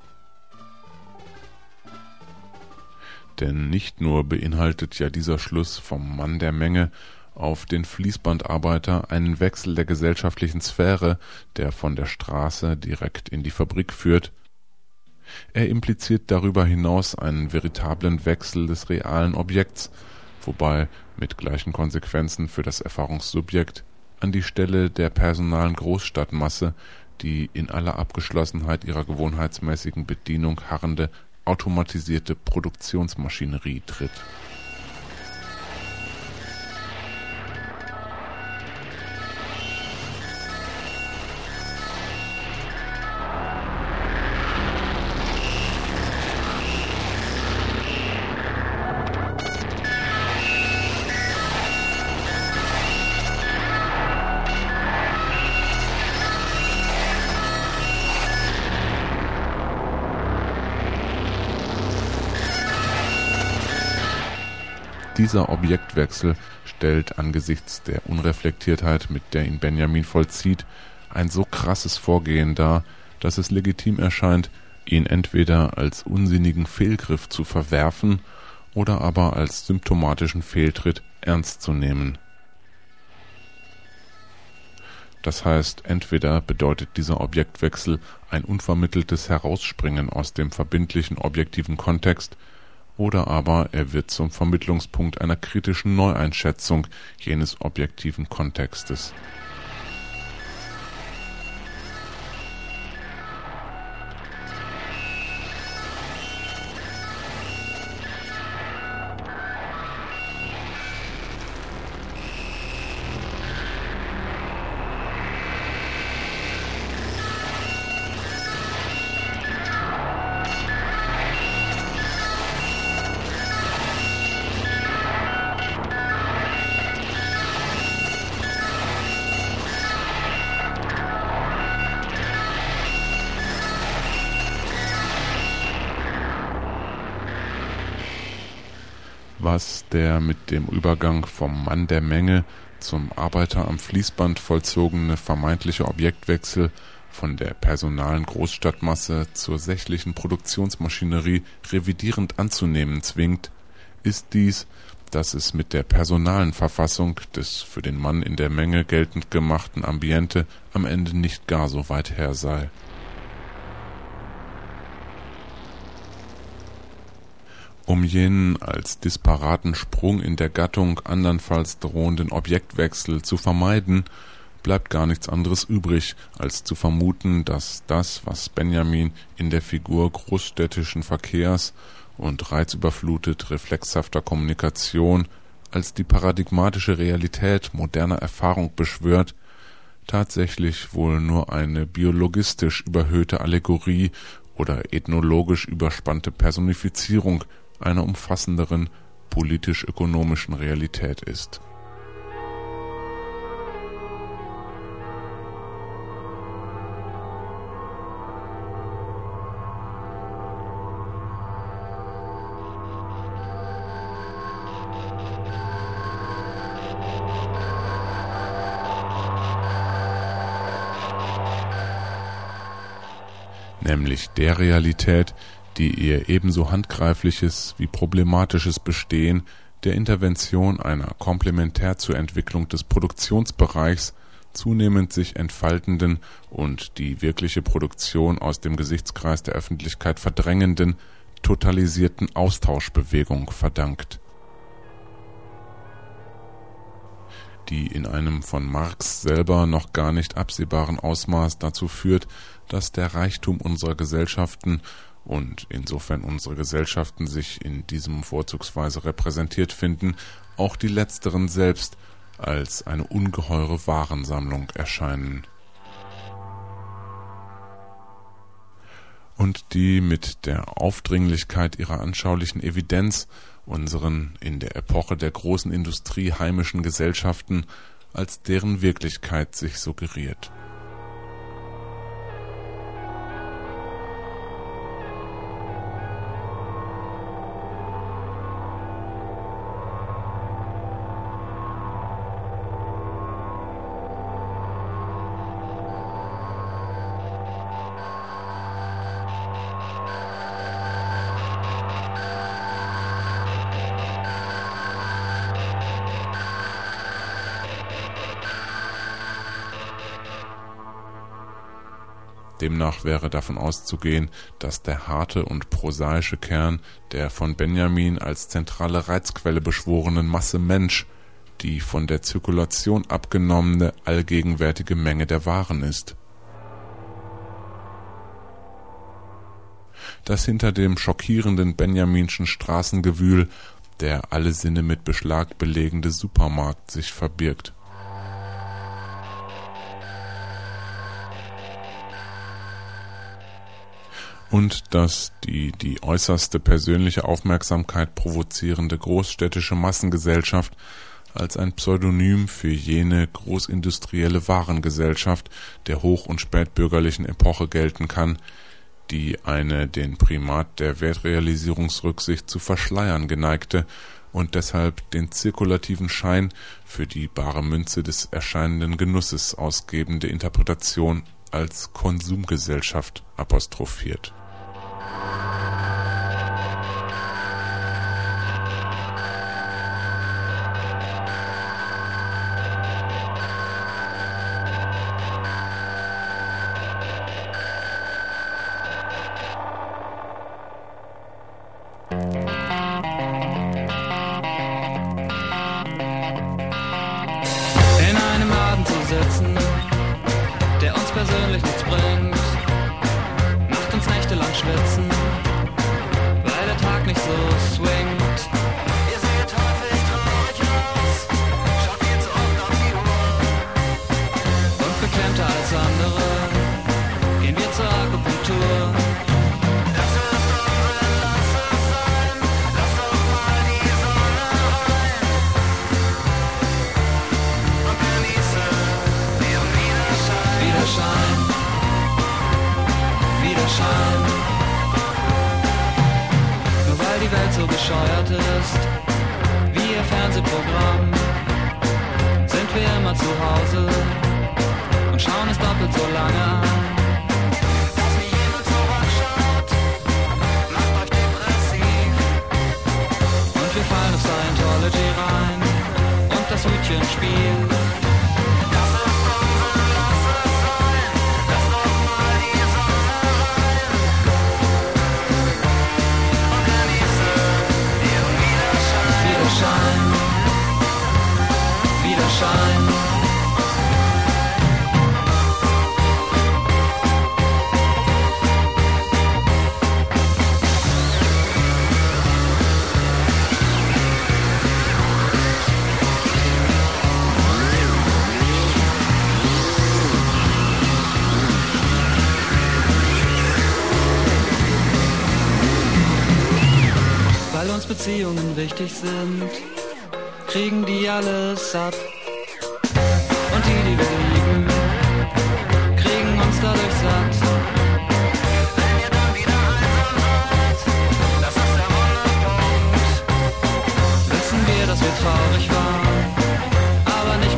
Denn nicht nur beinhaltet ja dieser Schluss vom Mann der Menge auf den Fließbandarbeiter einen Wechsel der gesellschaftlichen Sphäre, der von der Straße direkt in die Fabrik führt, er impliziert darüber hinaus einen veritablen Wechsel des realen Objekts, wobei mit gleichen Konsequenzen für das Erfahrungssubjekt an die Stelle der personalen Großstadtmasse die in aller Abgeschlossenheit ihrer gewohnheitsmäßigen Bedienung harrende automatisierte Produktionsmaschinerie tritt. Dieser Objektwechsel stellt angesichts der Unreflektiertheit, mit der ihn Benjamin vollzieht, ein so krasses Vorgehen dar, dass es legitim erscheint, ihn entweder als unsinnigen Fehlgriff zu verwerfen oder aber als symptomatischen Fehltritt ernst zu nehmen. Das heißt, entweder bedeutet dieser Objektwechsel ein unvermitteltes Herausspringen aus dem verbindlichen objektiven Kontext, oder aber er wird zum Vermittlungspunkt einer kritischen Neueinschätzung jenes objektiven Kontextes. Was der mit dem Übergang vom Mann der Menge zum Arbeiter am Fließband vollzogene vermeintliche Objektwechsel von der personalen Großstadtmasse zur sächlichen Produktionsmaschinerie revidierend anzunehmen zwingt, ist dies, dass es mit der personalen Verfassung des für den Mann in der Menge geltend gemachten Ambiente am Ende nicht gar so weit her sei. Um jenen als disparaten Sprung in der Gattung andernfalls drohenden Objektwechsel zu vermeiden, bleibt gar nichts anderes übrig, als zu vermuten, dass das, was Benjamin in der Figur großstädtischen Verkehrs und reizüberflutet reflexhafter Kommunikation als die paradigmatische Realität moderner Erfahrung beschwört, tatsächlich wohl nur eine biologistisch überhöhte Allegorie oder ethnologisch überspannte Personifizierung einer umfassenderen politisch-ökonomischen Realität ist. Nämlich der Realität, die ihr ebenso handgreifliches wie problematisches Bestehen der Intervention einer komplementär zur Entwicklung des Produktionsbereichs zunehmend sich entfaltenden und die wirkliche Produktion aus dem Gesichtskreis der Öffentlichkeit verdrängenden, totalisierten Austauschbewegung verdankt, die in einem von Marx selber noch gar nicht absehbaren Ausmaß dazu führt, dass der Reichtum unserer Gesellschaften und insofern unsere Gesellschaften sich in diesem vorzugsweise repräsentiert finden, auch die letzteren selbst als eine ungeheure Warensammlung erscheinen. Und die mit der Aufdringlichkeit ihrer anschaulichen Evidenz unseren in der Epoche der großen Industrie heimischen Gesellschaften als deren Wirklichkeit sich suggeriert. Demnach wäre davon auszugehen, dass der harte und prosaische Kern der von Benjamin als zentrale Reizquelle beschworenen Masse Mensch die von der Zirkulation abgenommene allgegenwärtige Menge der Waren ist. Dass hinter dem schockierenden Benjaminschen Straßengewühl der alle Sinne mit Beschlag belegende Supermarkt sich verbirgt. Und dass die äußerste persönliche Aufmerksamkeit provozierende großstädtische Massengesellschaft als ein Pseudonym für jene großindustrielle Warengesellschaft der hoch- und spätbürgerlichen Epoche gelten kann, die eine den Primat der Wertrealisierungsrücksicht zu verschleiern geneigte und deshalb den zirkulativen Schein für die bare Münze des erscheinenden Genusses ausgebende Interpretation als Konsumgesellschaft apostrophiert. In einem Laden zu sitzen, der uns persönlich nichts bringt, macht uns nächtelang schwitzen, weil der Tag nicht so swingt. Ihr seht häufig traurig aus, schaut viel zu oft auf die Uhr. Und beklemmter als andere gehen wir zur Akupunktur. Das ist unsere Lass es sein, lass doch mal die Sonne rein und genieße ihren Widerschein. Widerschein, Widerschein. Nur weil die Welt so bescheuert ist, wie ihr Fernsehprogramm, sind wir immer zu Hause und schauen es doppelt so lange an. Dass nie jemand zurückschaut, macht euch depressiv. Und wir fallen auf Scientology rein und das Hütchenspiel. Das ist unser Lass es sein, lass doch mal die Sonne rein und genieße ihren Widerschein. Widerschein, Widerschein. Weil uns Beziehungen wichtig sind, kriegen die alles ab. Und die wir lieben, kriegen uns dadurch satt. Wenn ihr dann wieder einsam seid, das ist der Wunderpunkt. Wissen wir, dass wir traurig waren, aber nicht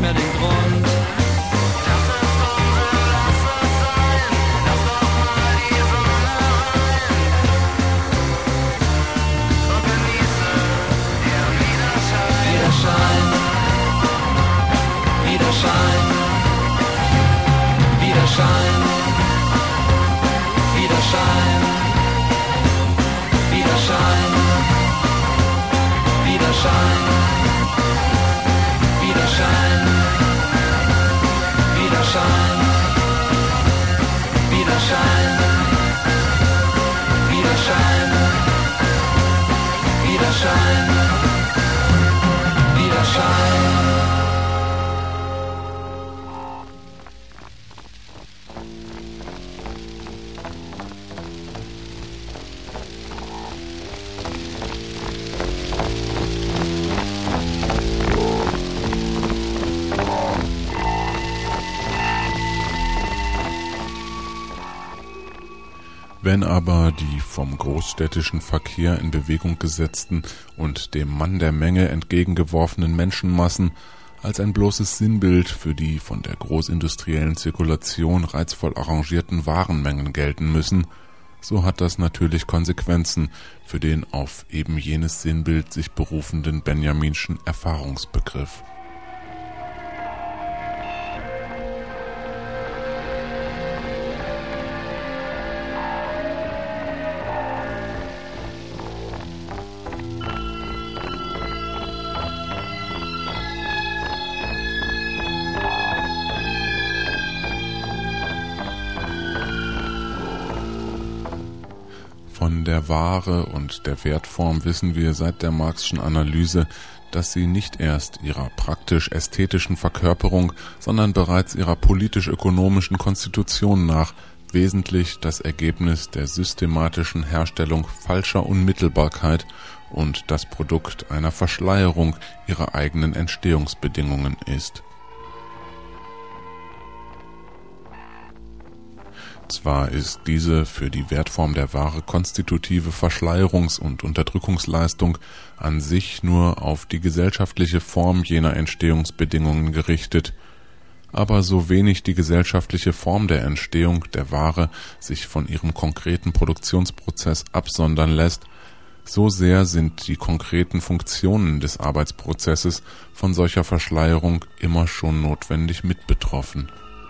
Widerschein, Widerschein, Widerschein, Widerschein, Widerschein, Widerschein, Widerschein, Widerschein, Widerschein, Widerschein, Widerschein. Wenn aber die vom großstädtischen Verkehr in Bewegung gesetzten und dem Mann der Menge entgegengeworfenen Menschenmassen als ein bloßes Sinnbild für die von der großindustriellen Zirkulation reizvoll arrangierten Warenmengen gelten müssen, so hat das natürlich Konsequenzen für den auf eben jenes Sinnbild sich berufenden Benjaminschen Erfahrungsbegriff. Von der Ware und der Wertform wissen wir seit der Marxschen Analyse, dass sie nicht erst ihrer praktisch-ästhetischen Verkörperung, sondern bereits ihrer politisch-ökonomischen Konstitution nach wesentlich das Ergebnis der systematischen Herstellung falscher Unmittelbarkeit und das Produkt einer Verschleierung ihrer eigenen Entstehungsbedingungen ist. Zwar ist diese für die Wertform der Ware konstitutive Verschleierungs- und Unterdrückungsleistung an sich nur auf die gesellschaftliche Form jener Entstehungsbedingungen gerichtet, aber so wenig die gesellschaftliche Form der Entstehung der Ware sich von ihrem konkreten Produktionsprozess absondern lässt, so sehr sind die konkreten Funktionen des Arbeitsprozesses von solcher Verschleierung immer schon notwendig mit betroffen.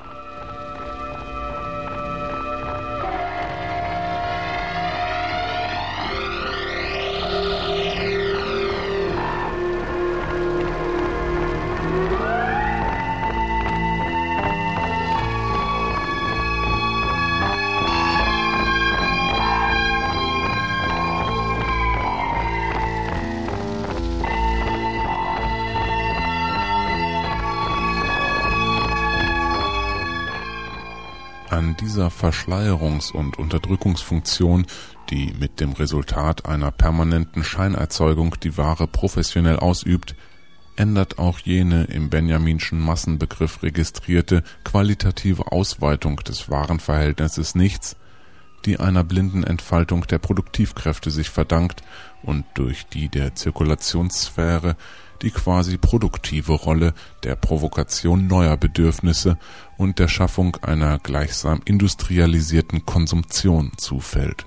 An dieser Verschleierungs- und Unterdrückungsfunktion, die mit dem Resultat einer permanenten Scheinerzeugung die Ware professionell ausübt, ändert auch jene im Benjaminschen Massenbegriff registrierte qualitative Ausweitung des Warenverhältnisses nichts, die einer blinden Entfaltung der Produktivkräfte sich verdankt und durch die der Zirkulationssphäre die quasi produktive Rolle der Provokation neuer Bedürfnisse und der Schaffung einer gleichsam industrialisierten Konsumption zufällt.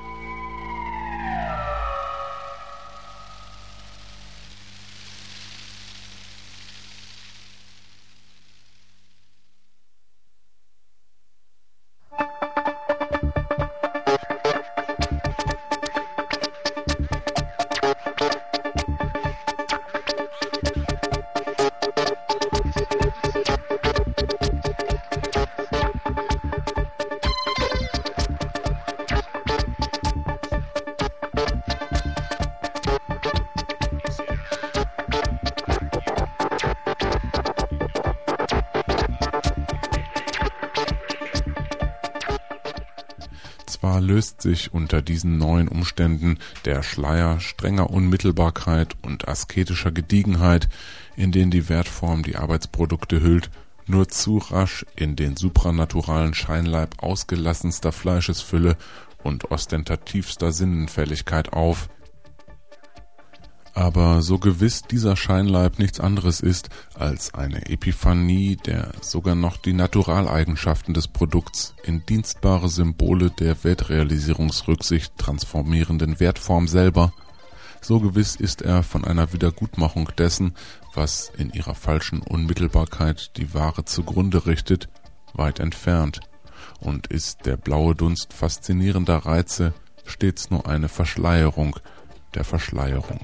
Zwar löst sich unter diesen neuen Umständen der Schleier strenger Unmittelbarkeit und asketischer Gediegenheit, in den die Wertform die Arbeitsprodukte hüllt, nur zu rasch in den supranaturalen Scheinleib ausgelassenster Fleischesfülle und ostentativster Sinnenfälligkeit auf. Aber so gewiss dieser Scheinleib nichts anderes ist als eine Epiphanie der sogar noch die Naturaleigenschaften des Produkts in dienstbare Symbole der Weltrealisierungsrücksicht transformierenden Wertform selber, so gewiss ist er von einer Wiedergutmachung dessen, was in ihrer falschen Unmittelbarkeit die Ware zugrunde richtet, weit entfernt, und ist der blaue Dunst faszinierender Reize stets nur eine Verschleierung der Verschleierung.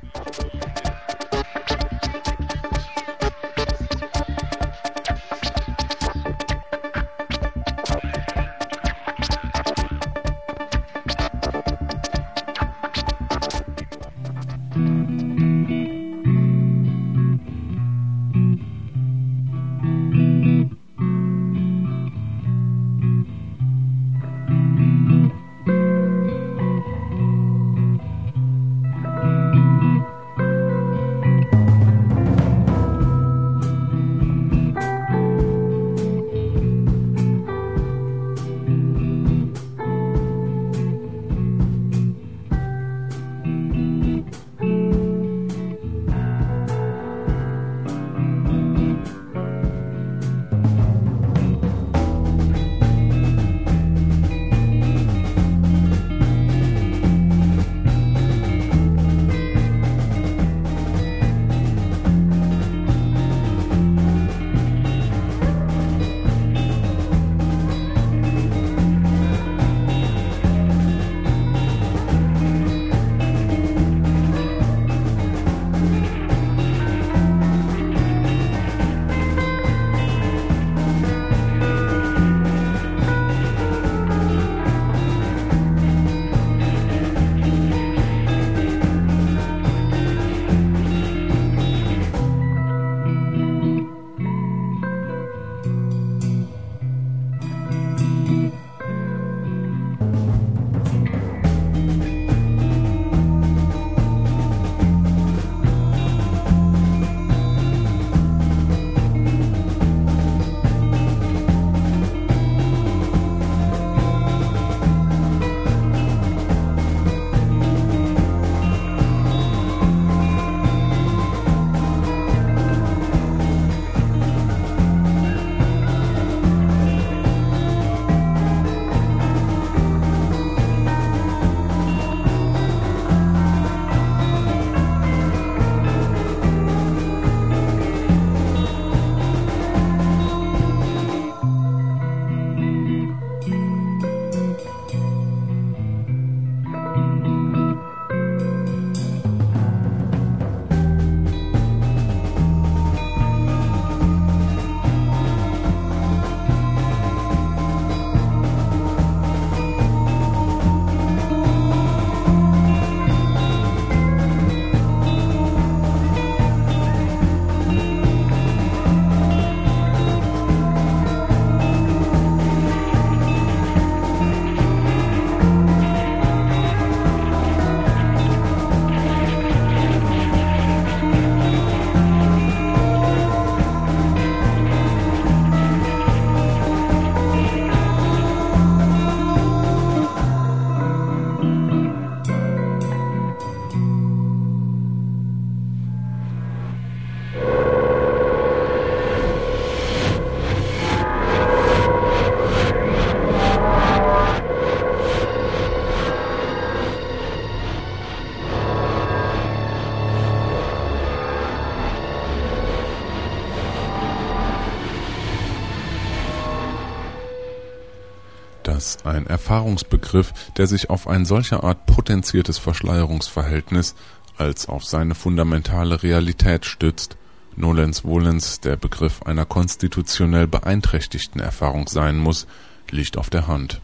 dass ein Erfahrungsbegriff, der sich auf ein solcher Art potenziertes Verschleierungsverhältnis als auf seine fundamentale Realität stützt, nolens volens der Begriff einer konstitutionell beeinträchtigten Erfahrung sein muss, liegt auf der Hand.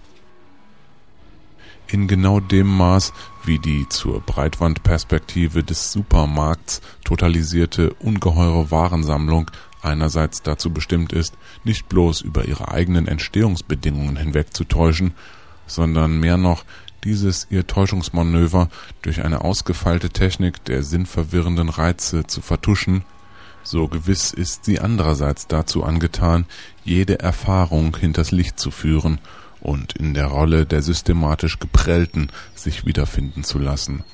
In genau dem Maß, wie die zur Breitwandperspektive des Supermarkts totalisierte ungeheure Warensammlung einerseits dazu bestimmt ist, nicht bloß über ihre eigenen Entstehungsbedingungen hinwegzutäuschen, sondern mehr noch dieses ihr Täuschungsmanöver durch eine ausgefeilte Technik der sinnverwirrenden Reize zu vertuschen, so gewiss ist sie andererseits dazu angetan, jede Erfahrung hinters Licht zu führen und in der Rolle der systematisch Geprellten sich wiederfinden zu lassen.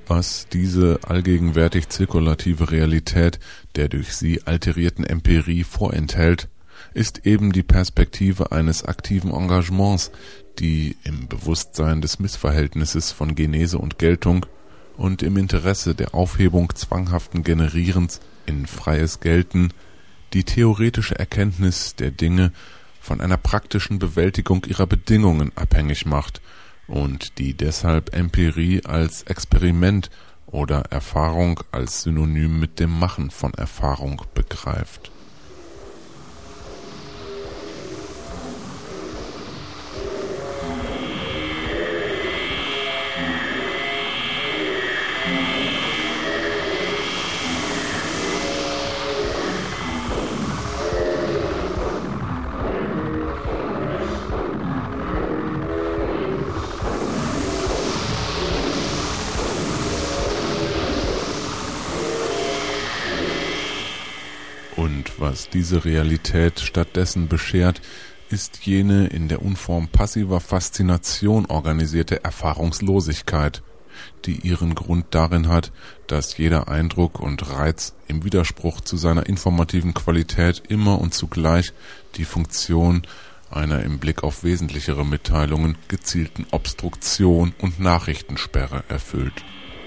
Was diese allgegenwärtig zirkulative Realität der durch sie alterierten Empirie vorenthält, ist eben die Perspektive eines aktiven Engagements, die im Bewusstsein des Missverhältnisses von Genese und Geltung und im Interesse der Aufhebung zwanghaften Generierens in freies Gelten die theoretische Erkenntnis der Dinge von einer praktischen Bewältigung ihrer Bedingungen abhängig macht und die deshalb Empirie als Experiment oder Erfahrung als Synonym mit dem Machen von Erfahrung begreift. Und was diese Realität stattdessen beschert, ist jene in der Unform passiver Faszination organisierte Erfahrungslosigkeit, die ihren Grund darin hat, dass jeder Eindruck und Reiz im Widerspruch zu seiner informativen Qualität immer und zugleich die Funktion einer im Blick auf wesentlichere Mitteilungen gezielten Obstruktion und Nachrichtensperre erfüllt.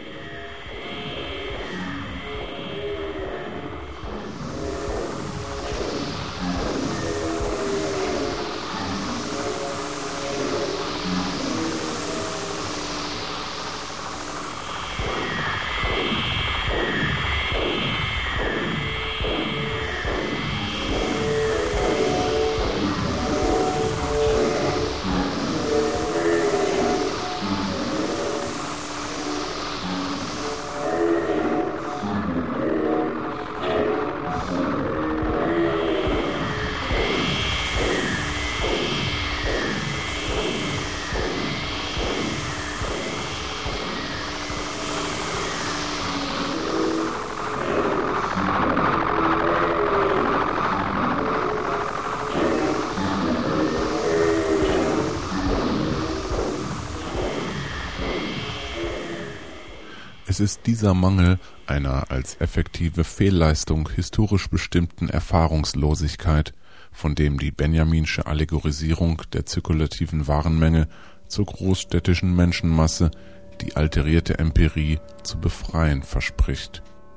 Es ist dieser Mangel einer als effektive Fehlleistung historisch bestimmten Erfahrungslosigkeit, von dem die benjaminsche Allegorisierung der zirkulativen Warenmenge zur großstädtischen Menschenmasse die alterierte Empirie zu befreien verspricht.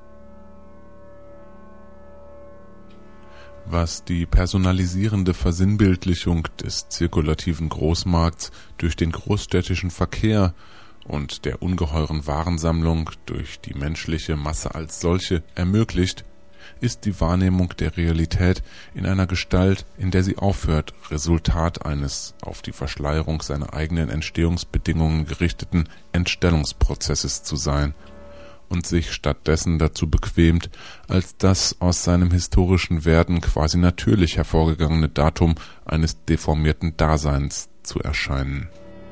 Was die personalisierende Versinnbildlichung des zirkulativen Großmarkts durch den großstädtischen Verkehr und der ungeheuren Warensammlung durch die menschliche Masse als solche ermöglicht, ist die Wahrnehmung der Realität in einer Gestalt, in der sie aufhört, Resultat eines auf die Verschleierung seiner eigenen Entstehungsbedingungen gerichteten Entstellungsprozesses zu sein und sich stattdessen dazu bequemt, als das aus seinem historischen Werden quasi natürlich hervorgegangene Datum eines deformierten Daseins zu erscheinen.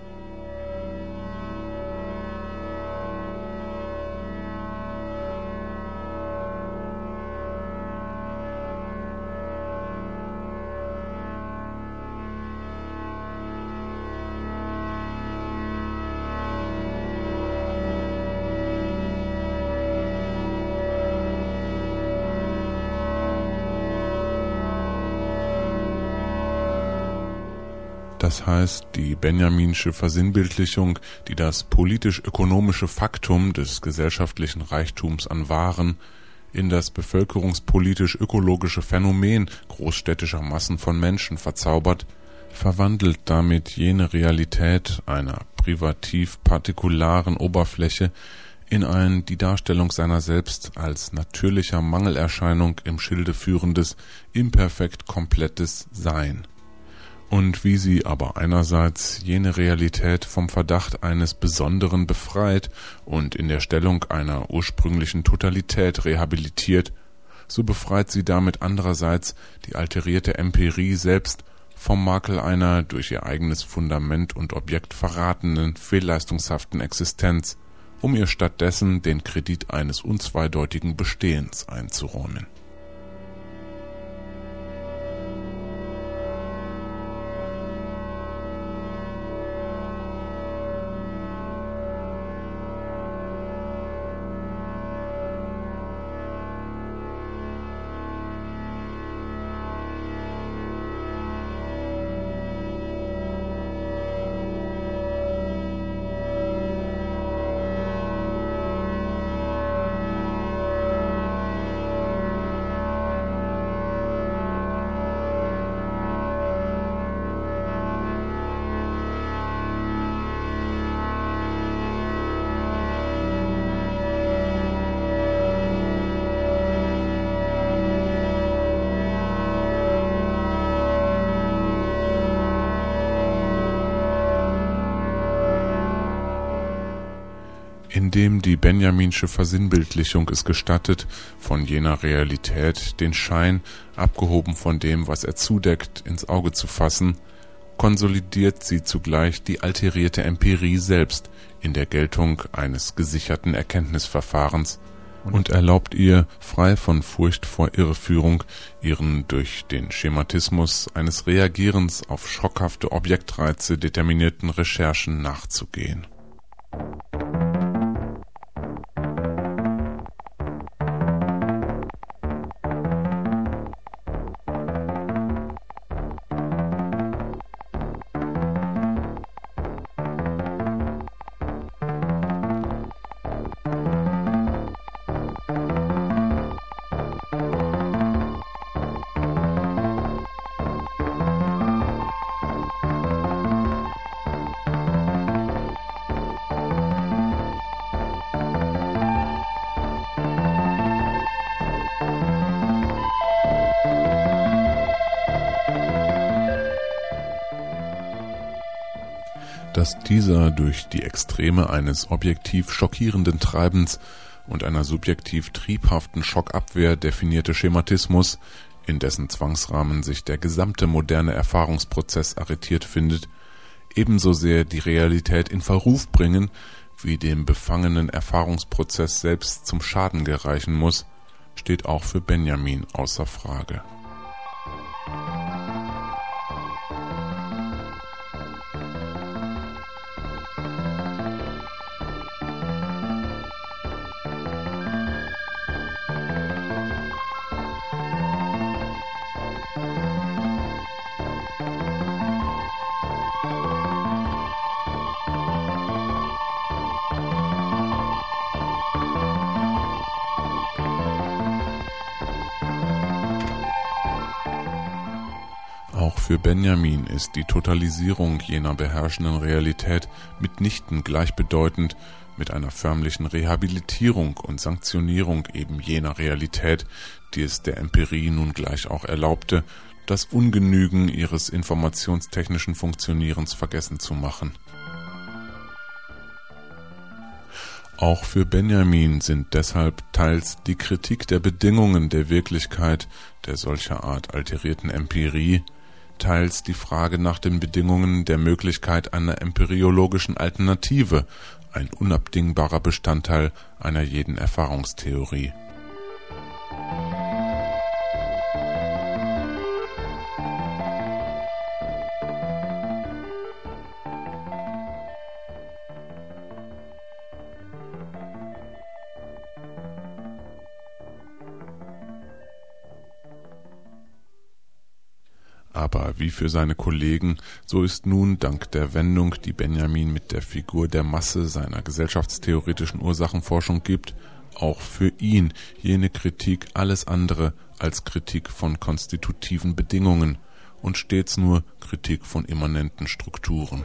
Das heißt, die benjaminsche Versinnbildlichung, die das politisch-ökonomische Faktum des gesellschaftlichen Reichtums an Waren in das bevölkerungspolitisch-ökologische Phänomen großstädtischer Massen von Menschen verzaubert, verwandelt damit jene Realität einer privativ-partikularen Oberfläche in ein die Darstellung seiner selbst als natürlicher Mangelerscheinung im Schilde führendes, imperfekt komplettes Sein. Und wie sie aber einerseits jene Realität vom Verdacht eines Besonderen befreit und in der Stellung einer ursprünglichen Totalität rehabilitiert, so befreit sie damit andererseits die alterierte Empirie selbst vom Makel einer durch ihr eigenes Fundament und Objekt verratenen, fehlleistungshaften Existenz, um ihr stattdessen den Kredit eines unzweideutigen Bestehens einzuräumen. indem die Benjaminsche Versinnbildlichung es gestattet, von jener Realität den Schein, abgehoben von dem, was er zudeckt, ins Auge zu fassen, konsolidiert sie zugleich die alterierte Empirie selbst in der Geltung eines gesicherten Erkenntnisverfahrens und erlaubt ihr, frei von Furcht vor Irreführung, ihren durch den Schematismus eines Reagierens auf schockhafte Objektreize determinierten Recherchen nachzugehen. Dass dieser durch die Extreme eines objektiv schockierenden Treibens und einer subjektiv triebhaften Schockabwehr definierte Schematismus, in dessen Zwangsrahmen sich der gesamte moderne Erfahrungsprozess arretiert findet, ebenso sehr die Realität in Verruf bringen, wie dem befangenen Erfahrungsprozess selbst zum Schaden gereichen muss, steht auch für Benjamin außer Frage. Auch für Benjamin ist die Totalisierung jener beherrschenden Realität mitnichten gleichbedeutend mit einer förmlichen Rehabilitierung und Sanktionierung eben jener Realität, die es der Empirie nun gleich auch erlaubte, das Ungenügen ihres informationstechnischen Funktionierens vergessen zu machen. Auch für Benjamin sind deshalb teils die Kritik der Bedingungen der Wirklichkeit der solcher Art alterierten Empirie, teils die Frage nach den Bedingungen der Möglichkeit einer empiriologischen Alternative ein unabdingbarer Bestandteil einer jeden Erfahrungstheorie. Aber wie für seine Kollegen, so ist nun dank der Wendung, die Benjamin mit der Figur der Masse seiner gesellschaftstheoretischen Ursachenforschung gibt, auch für ihn jene Kritik alles andere als Kritik von konstitutiven Bedingungen und stets nur Kritik von immanenten Strukturen.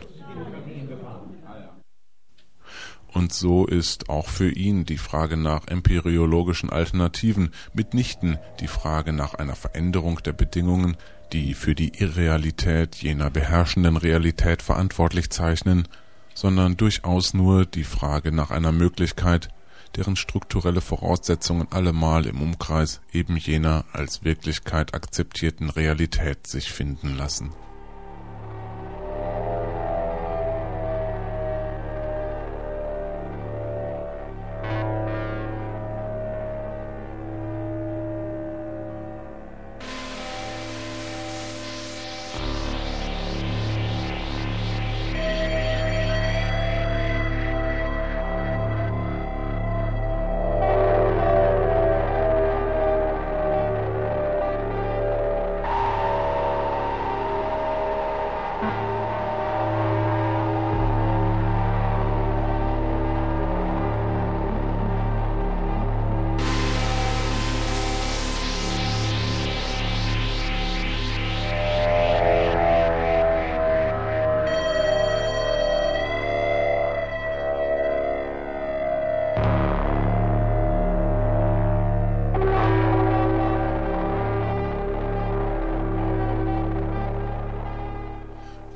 Und so ist auch für ihn die Frage nach empiriologischen Alternativen mitnichten die Frage nach einer Veränderung der Bedingungen, die für die Irrealität jener beherrschenden Realität verantwortlich zeichnen, sondern durchaus nur die Frage nach einer Möglichkeit, deren strukturelle Voraussetzungen allemal im Umkreis eben jener als Wirklichkeit akzeptierten Realität sich finden lassen.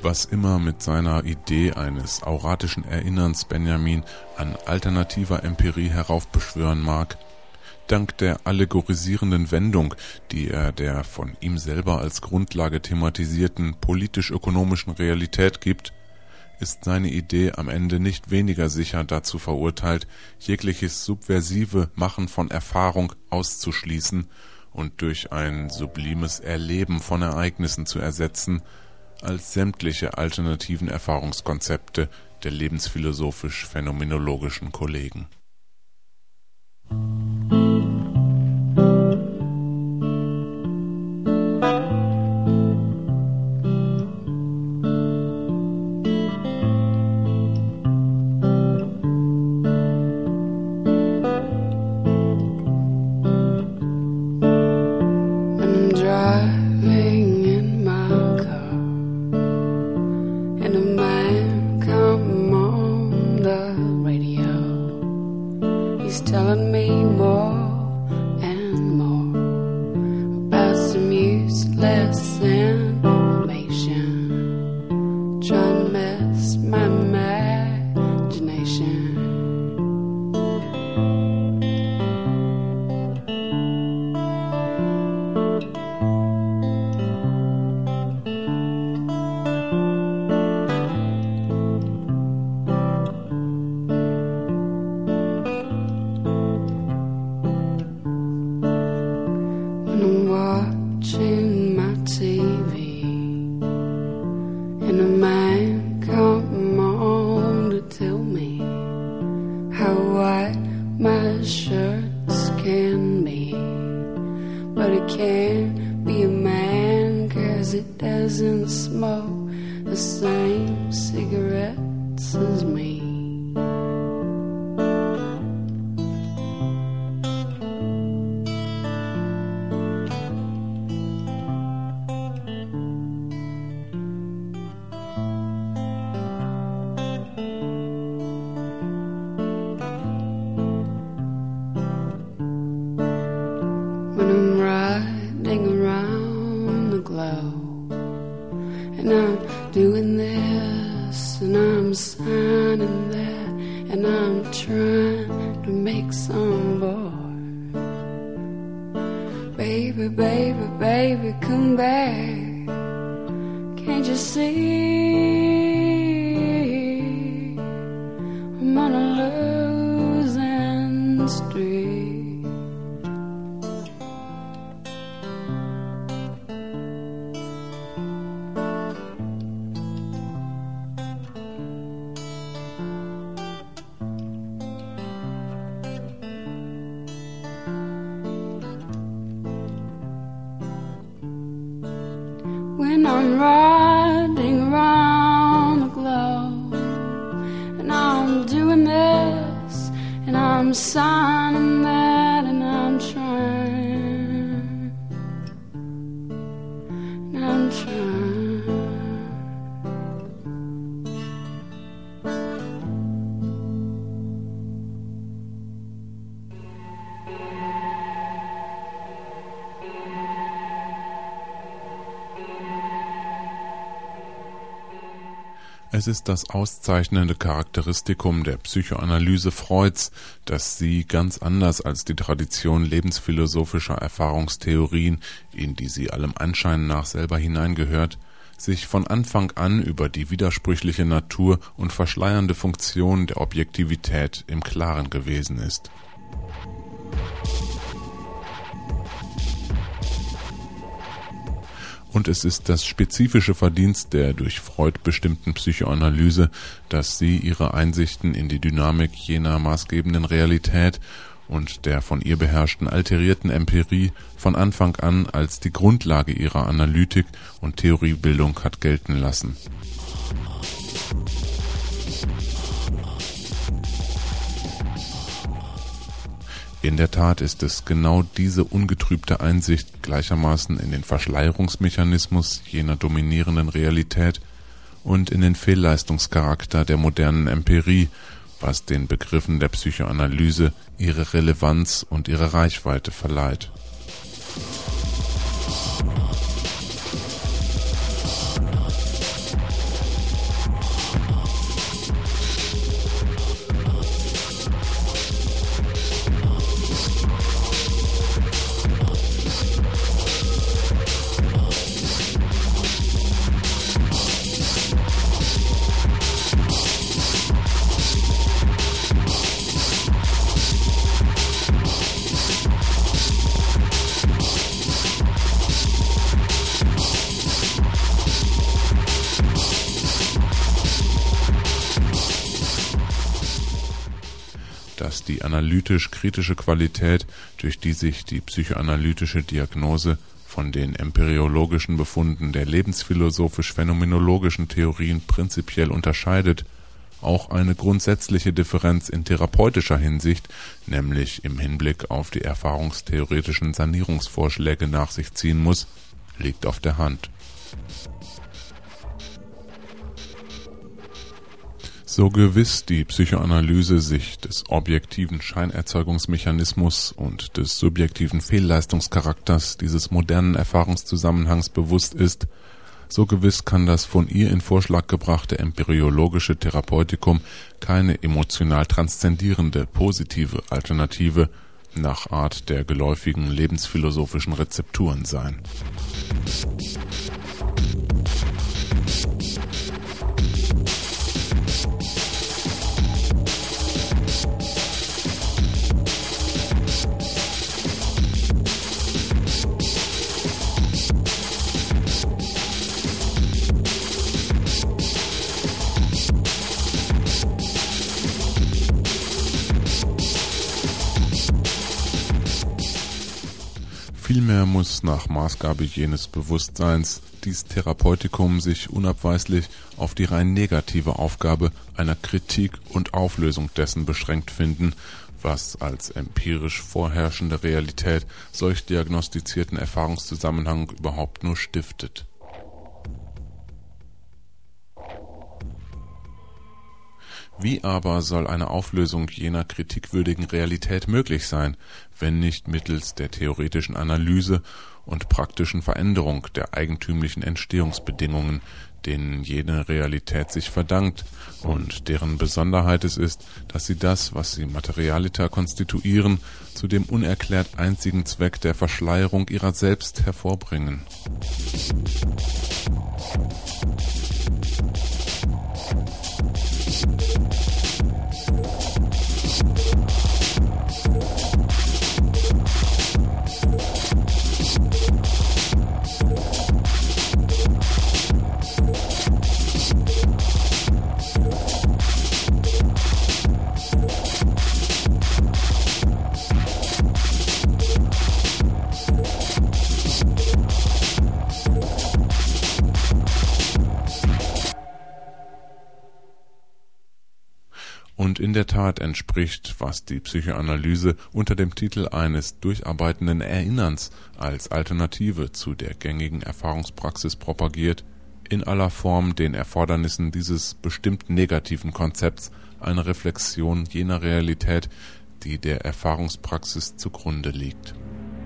Was immer mit seiner Idee eines auratischen Erinnerns Benjamin an alternativer Empirie heraufbeschwören mag, dank der allegorisierenden Wendung, die er der von ihm selber als Grundlage thematisierten politisch-ökonomischen Realität gibt, ist seine Idee am Ende nicht weniger sicher dazu verurteilt, jegliches subversive Machen von Erfahrung auszuschließen und durch ein sublimes Erleben von Ereignissen zu ersetzen, als sämtliche alternativen Erfahrungskonzepte der lebensphilosophisch-phänomenologischen Kollegen. When I'm riding around the globe and I'm doing this and I'm signing that and I'm trying and I'm trying. Es ist das auszeichnende Charakteristikum der Psychoanalyse Freuds, dass sie ganz anders als die Tradition lebensphilosophischer Erfahrungstheorien, in die sie allem Anschein nach selber hineingehört, sich von Anfang an über die widersprüchliche Natur und verschleiernde Funktion der Objektivität im Klaren gewesen ist. Und es ist das spezifische Verdienst der durch Freud bestimmten Psychoanalyse, dass sie ihre Einsichten in die Dynamik jener maßgebenden Realität und der von ihr beherrschten alterierten Empirie von Anfang an als die Grundlage ihrer Analytik und Theoriebildung hat gelten lassen. In der Tat ist es genau diese ungetrübte Einsicht gleichermaßen in den Verschleierungsmechanismus jener dominierenden Realität und in den Fehlleistungscharakter der modernen Empirie, was den Begriffen der Psychoanalyse ihre Relevanz und ihre Reichweite verleiht. dass die analytisch-kritische Qualität, durch die sich die psychoanalytische Diagnose von den empiriologischen Befunden der lebensphilosophisch-phänomenologischen Theorien prinzipiell unterscheidet, auch eine grundsätzliche Differenz in therapeutischer Hinsicht, nämlich im Hinblick auf die erfahrungstheoretischen Sanierungsvorschläge nach sich ziehen muss, liegt auf der Hand. So gewiss die Psychoanalyse sich des objektiven Scheinerzeugungsmechanismus und des subjektiven Fehlleistungscharakters dieses modernen Erfahrungszusammenhangs bewusst ist, so gewiss kann das von ihr in Vorschlag gebrachte empyriologische Therapeutikum keine emotional transzendierende, positive Alternative nach Art der geläufigen lebensphilosophischen Rezepturen sein. Vielmehr muss nach Maßgabe jenes Bewusstseins dies Therapeutikum sich unabweislich auf die rein negative Aufgabe einer Kritik und Auflösung dessen beschränkt finden, was als empirisch vorherrschende Realität solch diagnostizierten Erfahrungszusammenhang überhaupt nur stiftet. Wie aber soll eine Auflösung jener kritikwürdigen Realität möglich sein, wenn nicht mittels der theoretischen Analyse und praktischen Veränderung der eigentümlichen Entstehungsbedingungen, denen jene Realität sich verdankt und deren Besonderheit es ist, dass sie das, was sie Materialiter konstituieren, zu dem unerklärt einzigen Zweck der Verschleierung ihrer selbst hervorbringen. Und in der Tat entspricht, was die Psychoanalyse unter dem Titel eines durcharbeitenden Erinnerns als Alternative zu der gängigen Erfahrungspraxis propagiert, in aller Form den Erfordernissen dieses bestimmt negativen Konzepts einer Reflexion jener Realität, die der Erfahrungspraxis zugrunde liegt.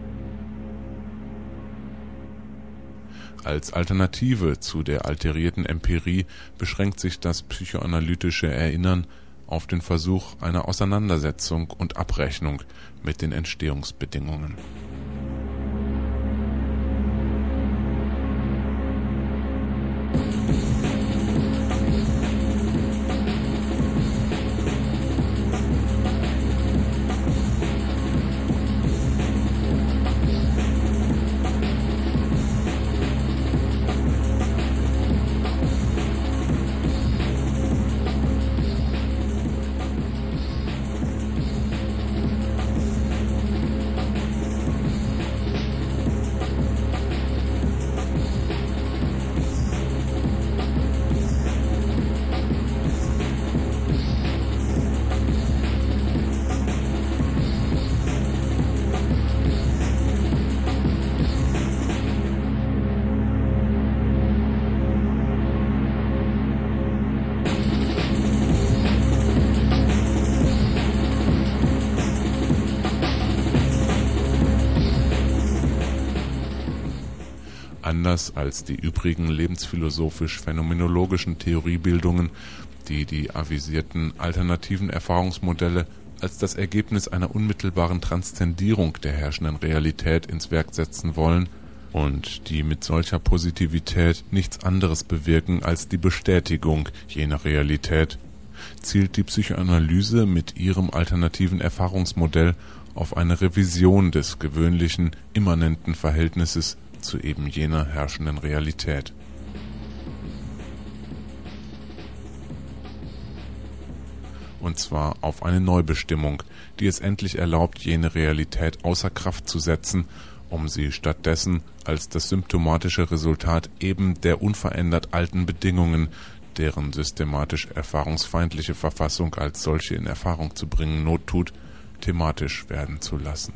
Als Alternative zu der alterierten Empirie beschränkt sich das psychoanalytische Erinnern auf den Versuch einer Auseinandersetzung und Abrechnung mit den Entstehungsbedingungen. Anders als die übrigen lebensphilosophisch-phänomenologischen Theoriebildungen, die die avisierten alternativen Erfahrungsmodelle als das Ergebnis einer unmittelbaren Transzendierung der herrschenden Realität ins Werk setzen wollen und die mit solcher Positivität nichts anderes bewirken als die Bestätigung jener Realität, zielt die Psychoanalyse mit ihrem alternativen Erfahrungsmodell auf eine Revision des gewöhnlichen, immanenten Verhältnisses zu eben jener herrschenden Realität. und zwar auf eine Neubestimmung, die es endlich erlaubt, jene Realität außer Kraft zu setzen, um sie stattdessen als das symptomatische Resultat eben der unverändert alten Bedingungen, deren systematisch erfahrungsfeindliche Verfassung als solche in Erfahrung zu bringen Not tut, thematisch werden zu lassen.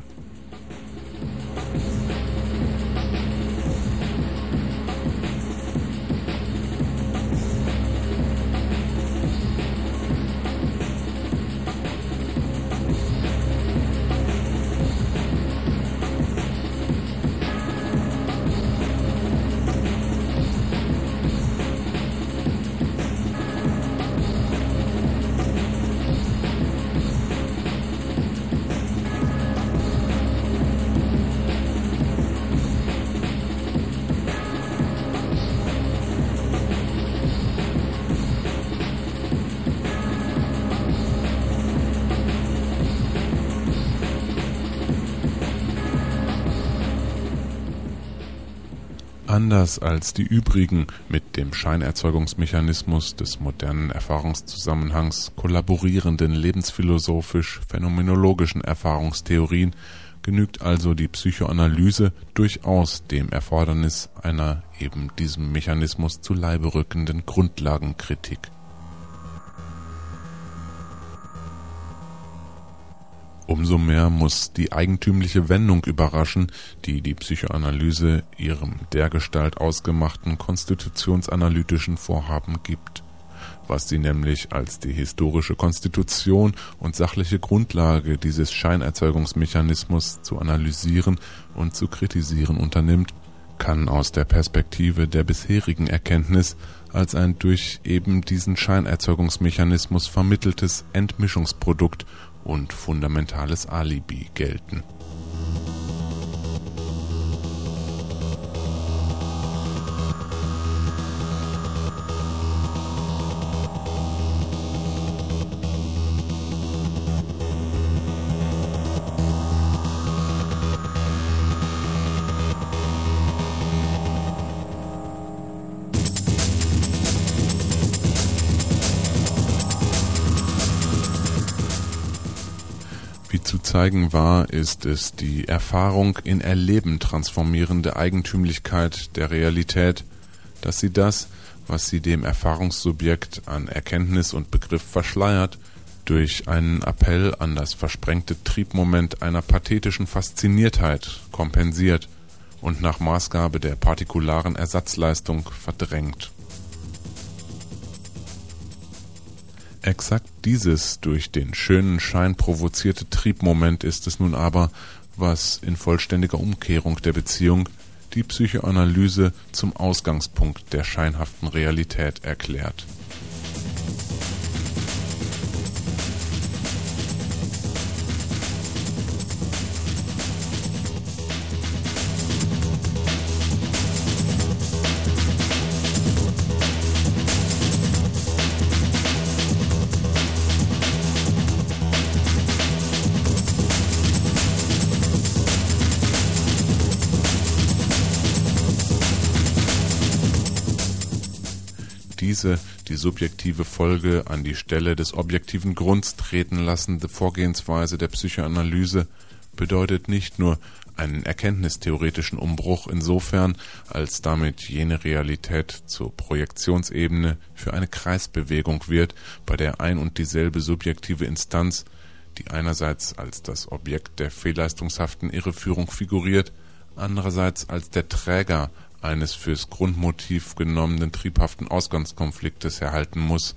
Anders als die übrigen mit dem Scheinerzeugungsmechanismus des modernen Erfahrungszusammenhangs kollaborierenden lebensphilosophisch-phänomenologischen Erfahrungstheorien genügt also die Psychoanalyse durchaus dem Erfordernis einer eben diesem Mechanismus zu Leibe rückenden Grundlagenkritik. Umso mehr muss die eigentümliche Wendung überraschen, die die Psychoanalyse ihrem dergestalt ausgemachten konstitutionsanalytischen Vorhaben gibt, was sie nämlich als die historische Konstitution und sachliche Grundlage dieses Scheinerzeugungsmechanismus zu analysieren und zu kritisieren unternimmt, kann aus der Perspektive der bisherigen Erkenntnis als ein durch eben diesen Scheinerzeugungsmechanismus vermitteltes Entmischungsprodukt und fundamentales Alibi gelten. Wie zu zeigen war, ist es die Erfahrung in Erleben transformierende Eigentümlichkeit der Realität, dass sie das, was sie dem Erfahrungssubjekt an Erkenntnis und Begriff verschleiert, durch einen Appell an das versprengte Triebmoment einer pathetischen Fasziniertheit kompensiert und nach Maßgabe der partikularen Ersatzleistung verdrängt. Exakt dieses durch den schönen Schein provozierte Triebmoment ist es nun aber, was in vollständiger Umkehrung der Beziehung die Psychoanalyse zum Ausgangspunkt der scheinhaften Realität erklärt. Diese, die subjektive Folge an die Stelle des objektiven Grunds treten lassende Vorgehensweise der Psychoanalyse bedeutet nicht nur einen erkenntnistheoretischen Umbruch insofern, als damit jene Realität zur Projektionsebene für eine Kreisbewegung wird, bei der ein und dieselbe subjektive Instanz, die einerseits als das Objekt der fehlleistungshaften Irreführung figuriert, andererseits als der Träger eines fürs Grundmotiv genommenen triebhaften Ausgangskonfliktes erhalten muss.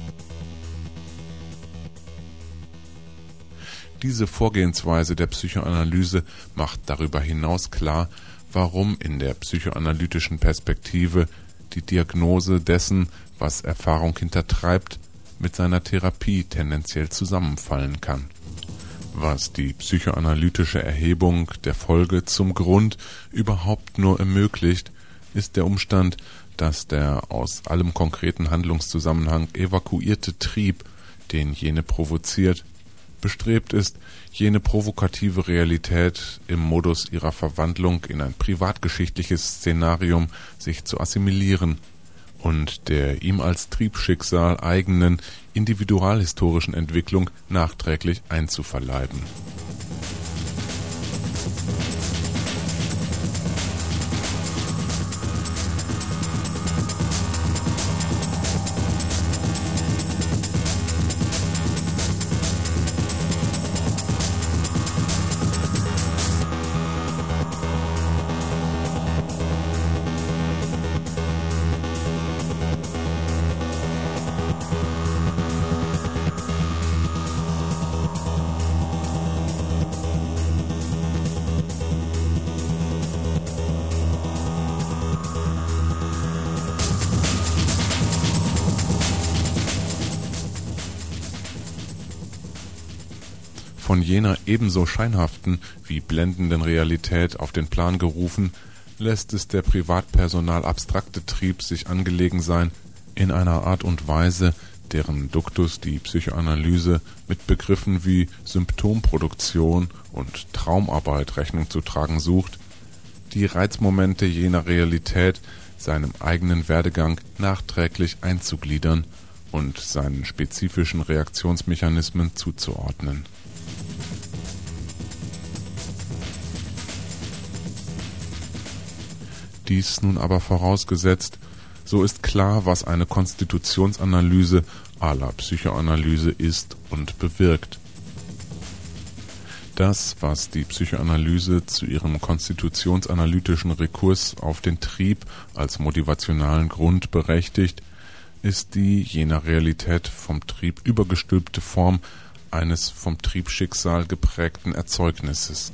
Diese Vorgehensweise der Psychoanalyse macht darüber hinaus klar, warum in der psychoanalytischen Perspektive die Diagnose dessen, was Erfahrung hintertreibt, mit seiner Therapie tendenziell zusammenfallen kann. Was die psychoanalytische Erhebung der Folge zum Grund überhaupt nur ermöglicht, ist der Umstand, dass der aus allem konkreten Handlungszusammenhang evakuierte Trieb, den jene provoziert, bestrebt ist, jene provokative Realität im Modus ihrer Verwandlung in ein privatgeschichtliches Szenarium sich zu assimilieren und der ihm als Triebschicksal eigenen individualhistorischen Entwicklung nachträglich einzuverleiben. Von jener ebenso scheinhaften wie blendenden Realität auf den Plan gerufen, lässt es der Privatpersonal abstrakte Trieb sich angelegen sein, in einer Art und Weise, deren Duktus die Psychoanalyse mit Begriffen wie Symptomproduktion und Traumarbeit Rechnung zu tragen sucht, die Reizmomente jener Realität seinem eigenen Werdegang nachträglich einzugliedern und seinen spezifischen Reaktionsmechanismen zuzuordnen. Dies nun aber vorausgesetzt, so ist klar, was eine Konstitutionsanalyse à la Psychoanalyse ist und bewirkt. Das, was die Psychoanalyse zu ihrem konstitutionsanalytischen Rekurs auf den Trieb als motivationalen Grund berechtigt, ist die jener Realität vom Trieb übergestülpte Form eines vom Triebschicksal geprägten Erzeugnisses.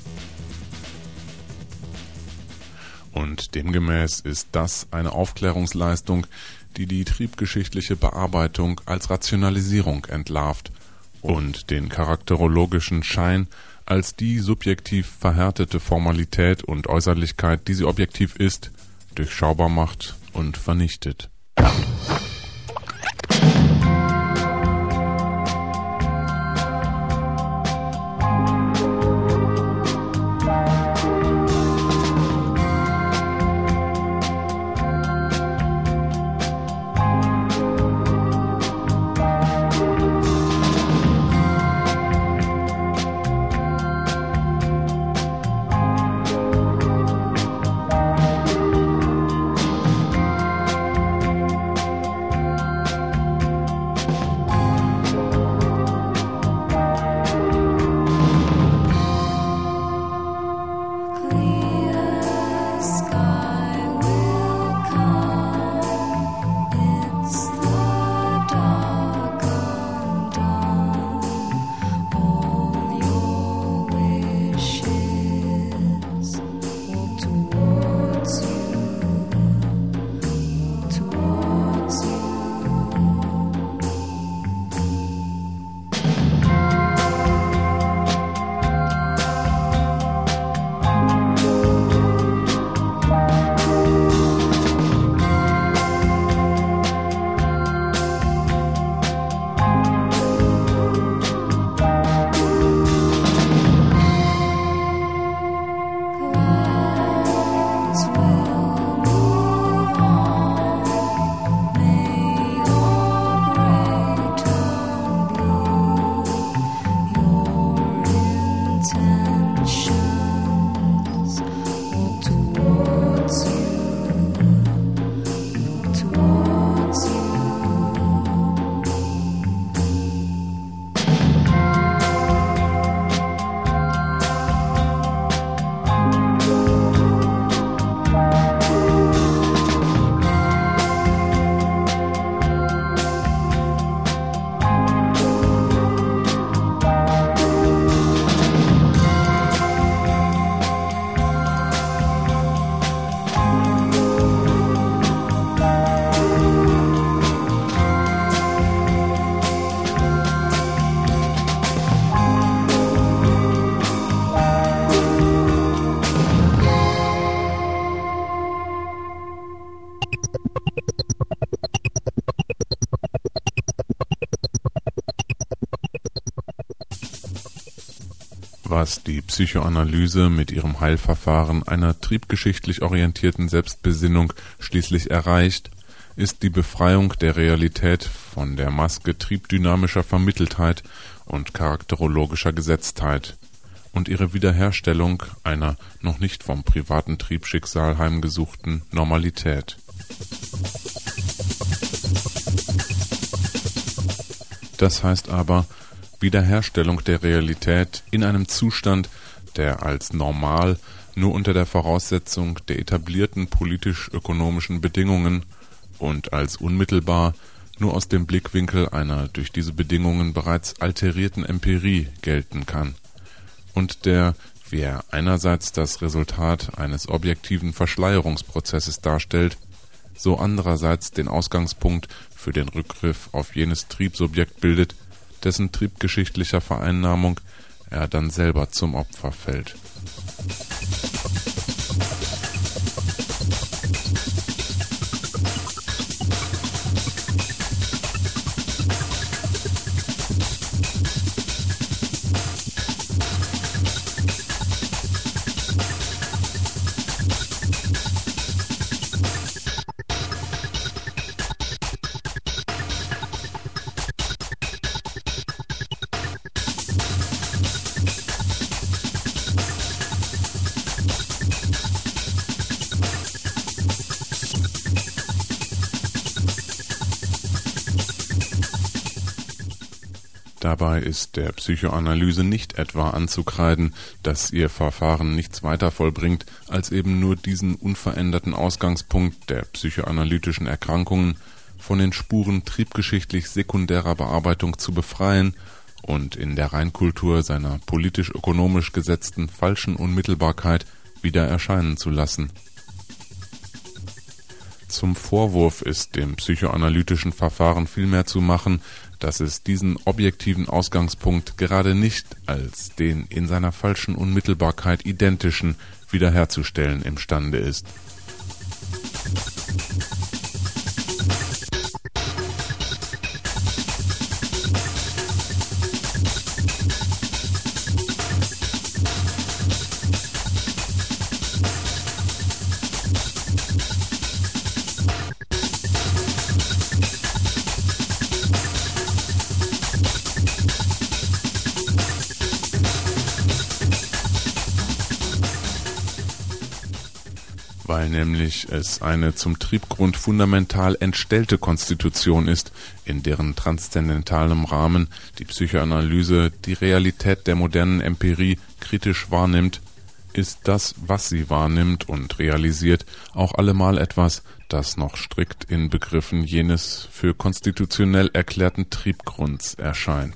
Und demgemäß ist das eine Aufklärungsleistung, die die triebgeschichtliche Bearbeitung als Rationalisierung entlarvt und den charakterologischen Schein als die subjektiv verhärtete Formalität und Äußerlichkeit, die sie objektiv ist, durchschaubar macht und vernichtet. Was die Psychoanalyse mit ihrem Heilverfahren einer triebgeschichtlich orientierten Selbstbesinnung schließlich erreicht, ist die Befreiung der Realität von der Maske triebdynamischer Vermitteltheit und charakterologischer Gesetztheit und ihre Wiederherstellung einer noch nicht vom privaten Triebschicksal heimgesuchten Normalität. Das heißt aber Wiederherstellung der Realität in einem Zustand, der als normal nur unter der Voraussetzung der etablierten politisch-ökonomischen Bedingungen und als unmittelbar nur aus dem Blickwinkel einer durch diese Bedingungen bereits alterierten Empirie gelten kann und der, wie er einerseits das Resultat eines objektiven Verschleierungsprozesses darstellt, so andererseits den Ausgangspunkt für den Rückgriff auf jenes Triebsubjekt bildet, dessen triebgeschichtlicher Vereinnahmung er dann selber zum Opfer fällt. Dabei ist der Psychoanalyse nicht etwa anzukreiden, dass ihr Verfahren nichts weiter vollbringt, als eben nur diesen unveränderten Ausgangspunkt der psychoanalytischen Erkrankungen von den Spuren triebgeschichtlich sekundärer Bearbeitung zu befreien und in der Reinkultur seiner politisch-ökonomisch gesetzten falschen Unmittelbarkeit wieder erscheinen zu lassen. Zum Vorwurf ist dem psychoanalytischen Verfahren vielmehr zu machen, dass es diesen objektiven Ausgangspunkt gerade nicht als den in seiner falschen Unmittelbarkeit identischen wiederherzustellen imstande ist. Weil nämlich es eine zum Triebgrund fundamental entstellte Konstitution ist, in deren transzendentalem Rahmen die Psychoanalyse die Realität der modernen Empirie kritisch wahrnimmt, ist das, was sie wahrnimmt und realisiert, auch allemal etwas, das noch strikt in Begriffen jenes für konstitutionell erklärten Triebgrunds erscheint.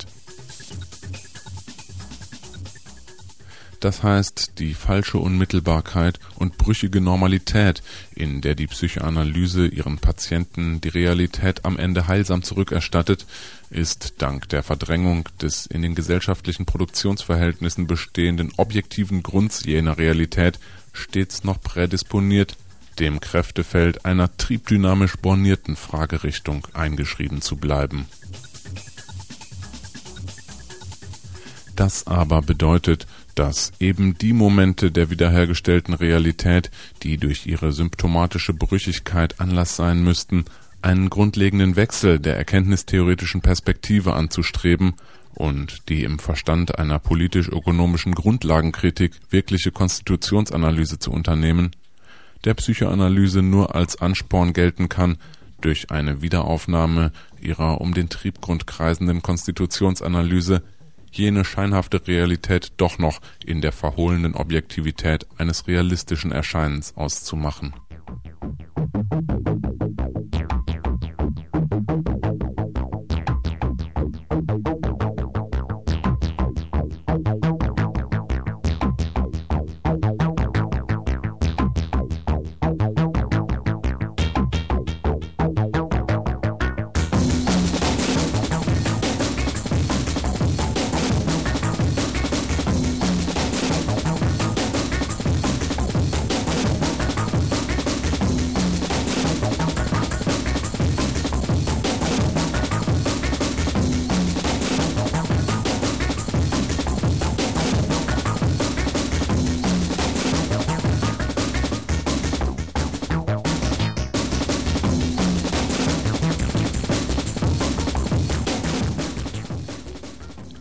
Das heißt, die falsche Unmittelbarkeit und brüchige Normalität, in der die Psychoanalyse ihren Patienten die Realität am Ende heilsam zurückerstattet, ist dank der Verdrängung des in den gesellschaftlichen Produktionsverhältnissen bestehenden objektiven Grunds jener Realität stets noch prädisponiert, dem Kräftefeld einer triebdynamisch bornierten Fragerichtung eingeschrieben zu bleiben. Das aber bedeutet, dass eben die Momente der wiederhergestellten Realität, die durch ihre symptomatische Brüchigkeit Anlass sein müssten, einen grundlegenden Wechsel der erkenntnistheoretischen Perspektive anzustreben und die im Verstand einer politisch-ökonomischen Grundlagenkritik wirkliche Konstitutionsanalyse zu unternehmen, der Psychoanalyse nur als Ansporn gelten kann, durch eine Wiederaufnahme ihrer um den Triebgrund kreisenden Konstitutionsanalyse jene scheinhafte Realität doch noch in der verhohlenen Objektivität eines realistischen Erscheinens auszumachen.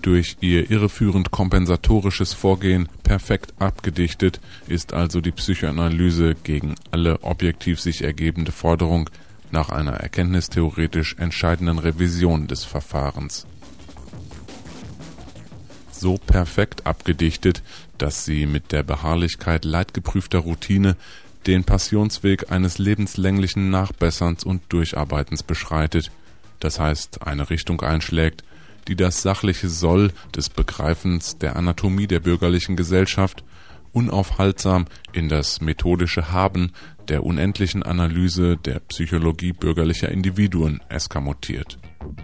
Durch ihr irreführend kompensatorisches Vorgehen perfekt abgedichtet ist also die Psychoanalyse gegen alle objektiv sich ergebende Forderung nach einer erkenntnistheoretisch entscheidenden Revision des Verfahrens. So perfekt abgedichtet, dass sie mit der Beharrlichkeit leidgeprüfter Routine den Passionsweg eines lebenslänglichen Nachbesserns und Durcharbeitens beschreitet, das heißt eine Richtung einschlägt, die das sachliche Soll des Begreifens der Anatomie der bürgerlichen Gesellschaft unaufhaltsam in das methodische Haben der unendlichen Analyse der Psychologie bürgerlicher Individuen eskamotiert.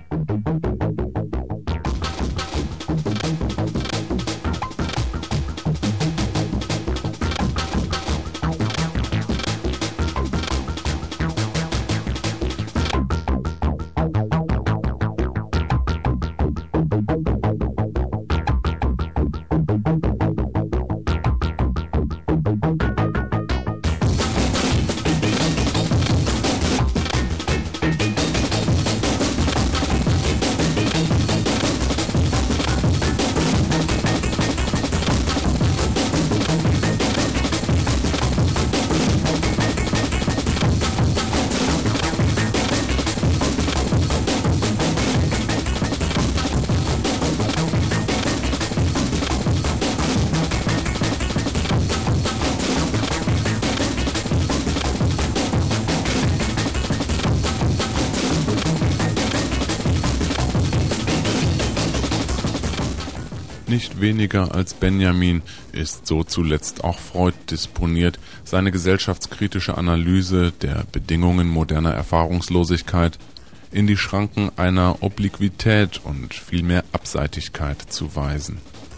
Nicht weniger als Benjamin ist so zuletzt auch Freud disponiert, seine gesellschaftskritische Analyse der Bedingungen moderner Erfahrungslosigkeit in die Schranken einer Obliquität und vielmehr Abseitigkeit zu weisen.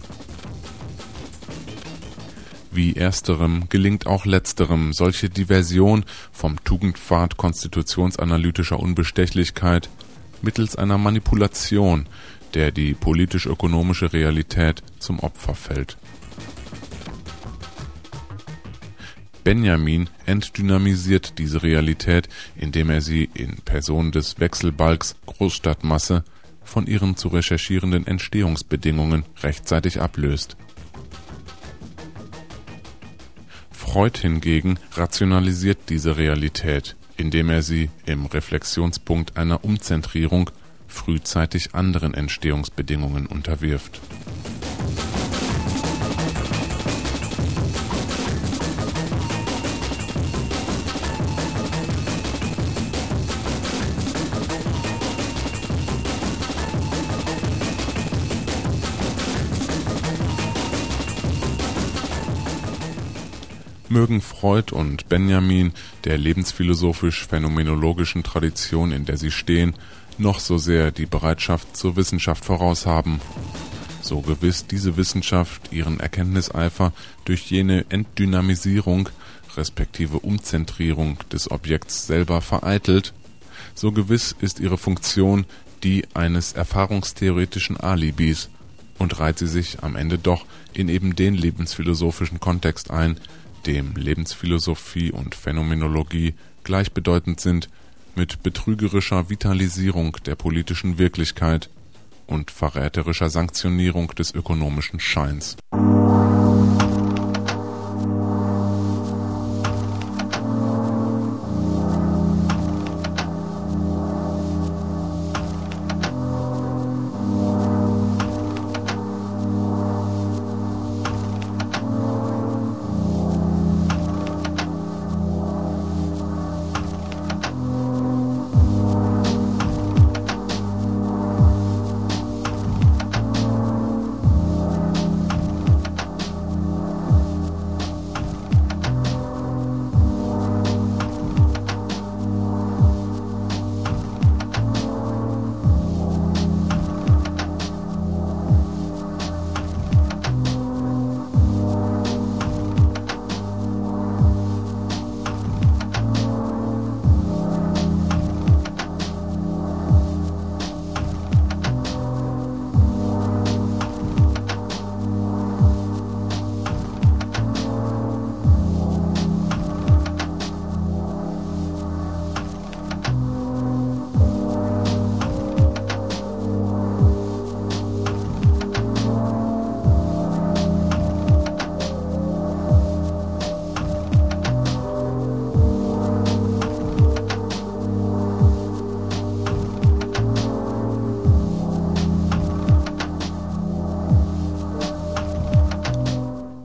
Wie ersterem gelingt auch letzterem solche Diversion vom Tugendpfad konstitutionsanalytischer Unbestechlichkeit mittels einer Manipulation, der die politisch-ökonomische Realität zum Opfer fällt. Benjamin entdynamisiert diese Realität, indem er sie in Person des Wechselbalgs Großstadtmasse von ihren zu recherchierenden Entstehungsbedingungen rechtzeitig ablöst. Freud hingegen rationalisiert diese Realität, indem er sie im Reflexionspunkt einer Umzentrierung frühzeitig anderen Entstehungsbedingungen unterwirft. Mögen Freud und Benjamin der lebensphilosophisch-phänomenologischen Tradition, in der sie stehen, noch so sehr die Bereitschaft zur Wissenschaft voraushaben, so gewiss diese Wissenschaft ihren Erkenntniseifer durch jene Entdynamisierung respektive Umzentrierung des Objekts selber vereitelt, so gewiss ist ihre Funktion die eines erfahrungstheoretischen Alibis und reiht sie sich am Ende doch in eben den lebensphilosophischen Kontext ein, dem Lebensphilosophie und Phänomenologie gleichbedeutend sind mit betrügerischer Vitalisierung der politischen Wirklichkeit und verräterischer Sanktionierung des ökonomischen Scheins.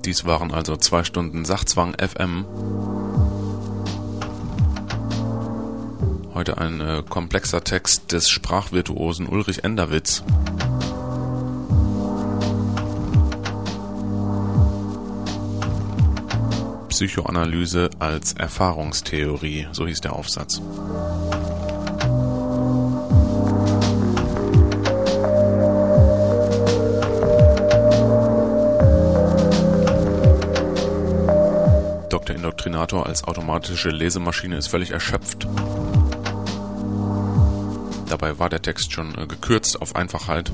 Dies waren also 2 Stunden Sachzwang FM. Heute ein komplexer Text des Sprachvirtuosen Ulrich Enderwitz. Psychoanalyse als Erfahrungstheorie, so hieß der Aufsatz. Dr. Indoktrinator als automatische Lesemaschine ist völlig erschöpft. Dabei war der Text schon gekürzt auf Einfachheit.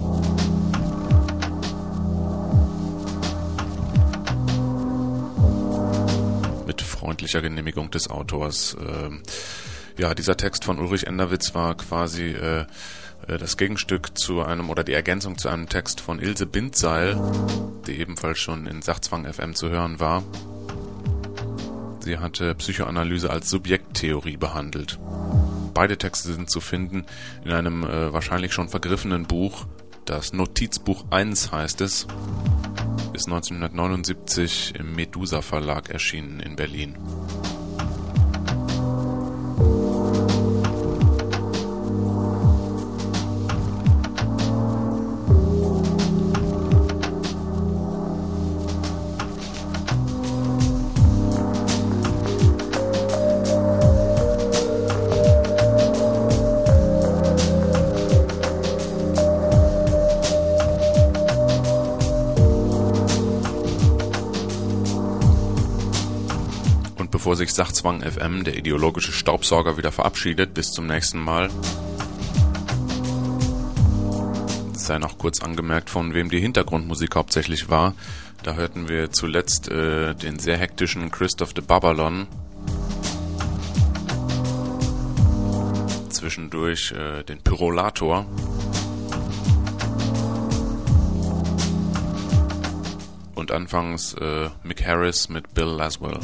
Mit freundlicher Genehmigung des Autors. Dieser Text von Ulrich Enderwitz war quasi das Gegenstück zu einem oder die Ergänzung zu einem Text von Ilse Bindseil, die ebenfalls schon in Sachzwang FM zu hören war. Sie hatte Psychoanalyse als Subjekttheorie behandelt. Beide Texte sind zu finden in einem wahrscheinlich schon vergriffenen Buch. Das Notizbuch 1 heißt es. Ist 1979 im Medusa Verlag erschienen in Berlin. Bevor sich Sachzwang FM, der ideologische Staubsauger, wieder verabschiedet, bis zum nächsten Mal. Es sei noch kurz angemerkt, von wem die Hintergrundmusik hauptsächlich war. Da hörten wir zuletzt den sehr hektischen Christoph de Babylon. Zwischendurch den Pyrolator. Und anfangs Mick Harris mit Bill Laswell.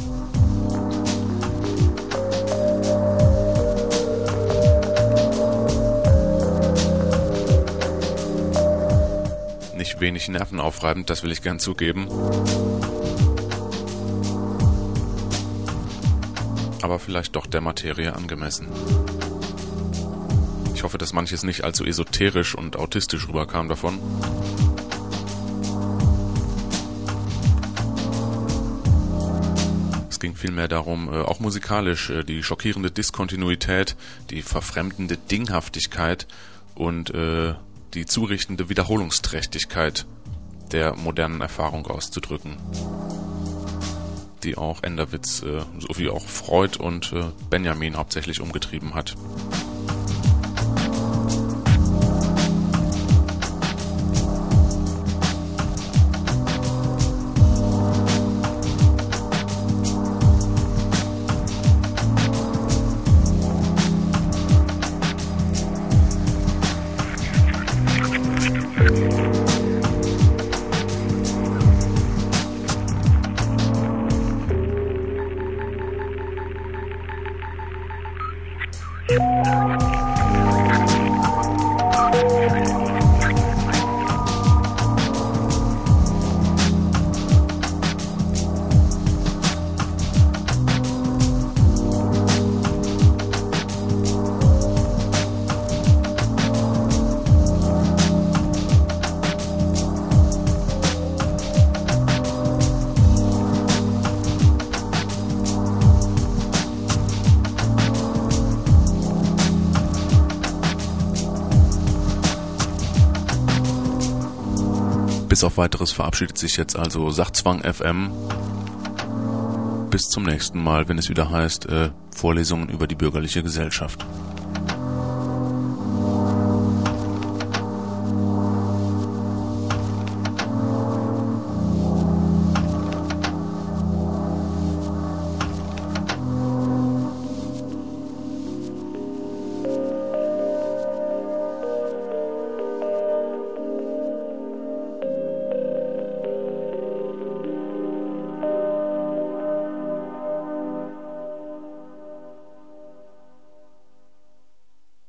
Nicht wenig nervenaufreibend, das will ich gern zugeben. Aber vielleicht doch der Materie angemessen. Ich hoffe, dass manches nicht allzu esoterisch und autistisch rüberkam davon. Es ging vielmehr darum, auch musikalisch, die schockierende Diskontinuität, die verfremdende Dinghaftigkeit und die zurichtende Wiederholungsträchtigkeit der modernen Erfahrung auszudrücken, die auch Enderwitz sowie auch Freud und Benjamin hauptsächlich umgetrieben hat. Bis auf Weiteres verabschiedet sich jetzt also Sachzwang FM. Bis zum nächsten Mal, wenn es wieder heißt Vorlesungen über die bürgerliche Gesellschaft.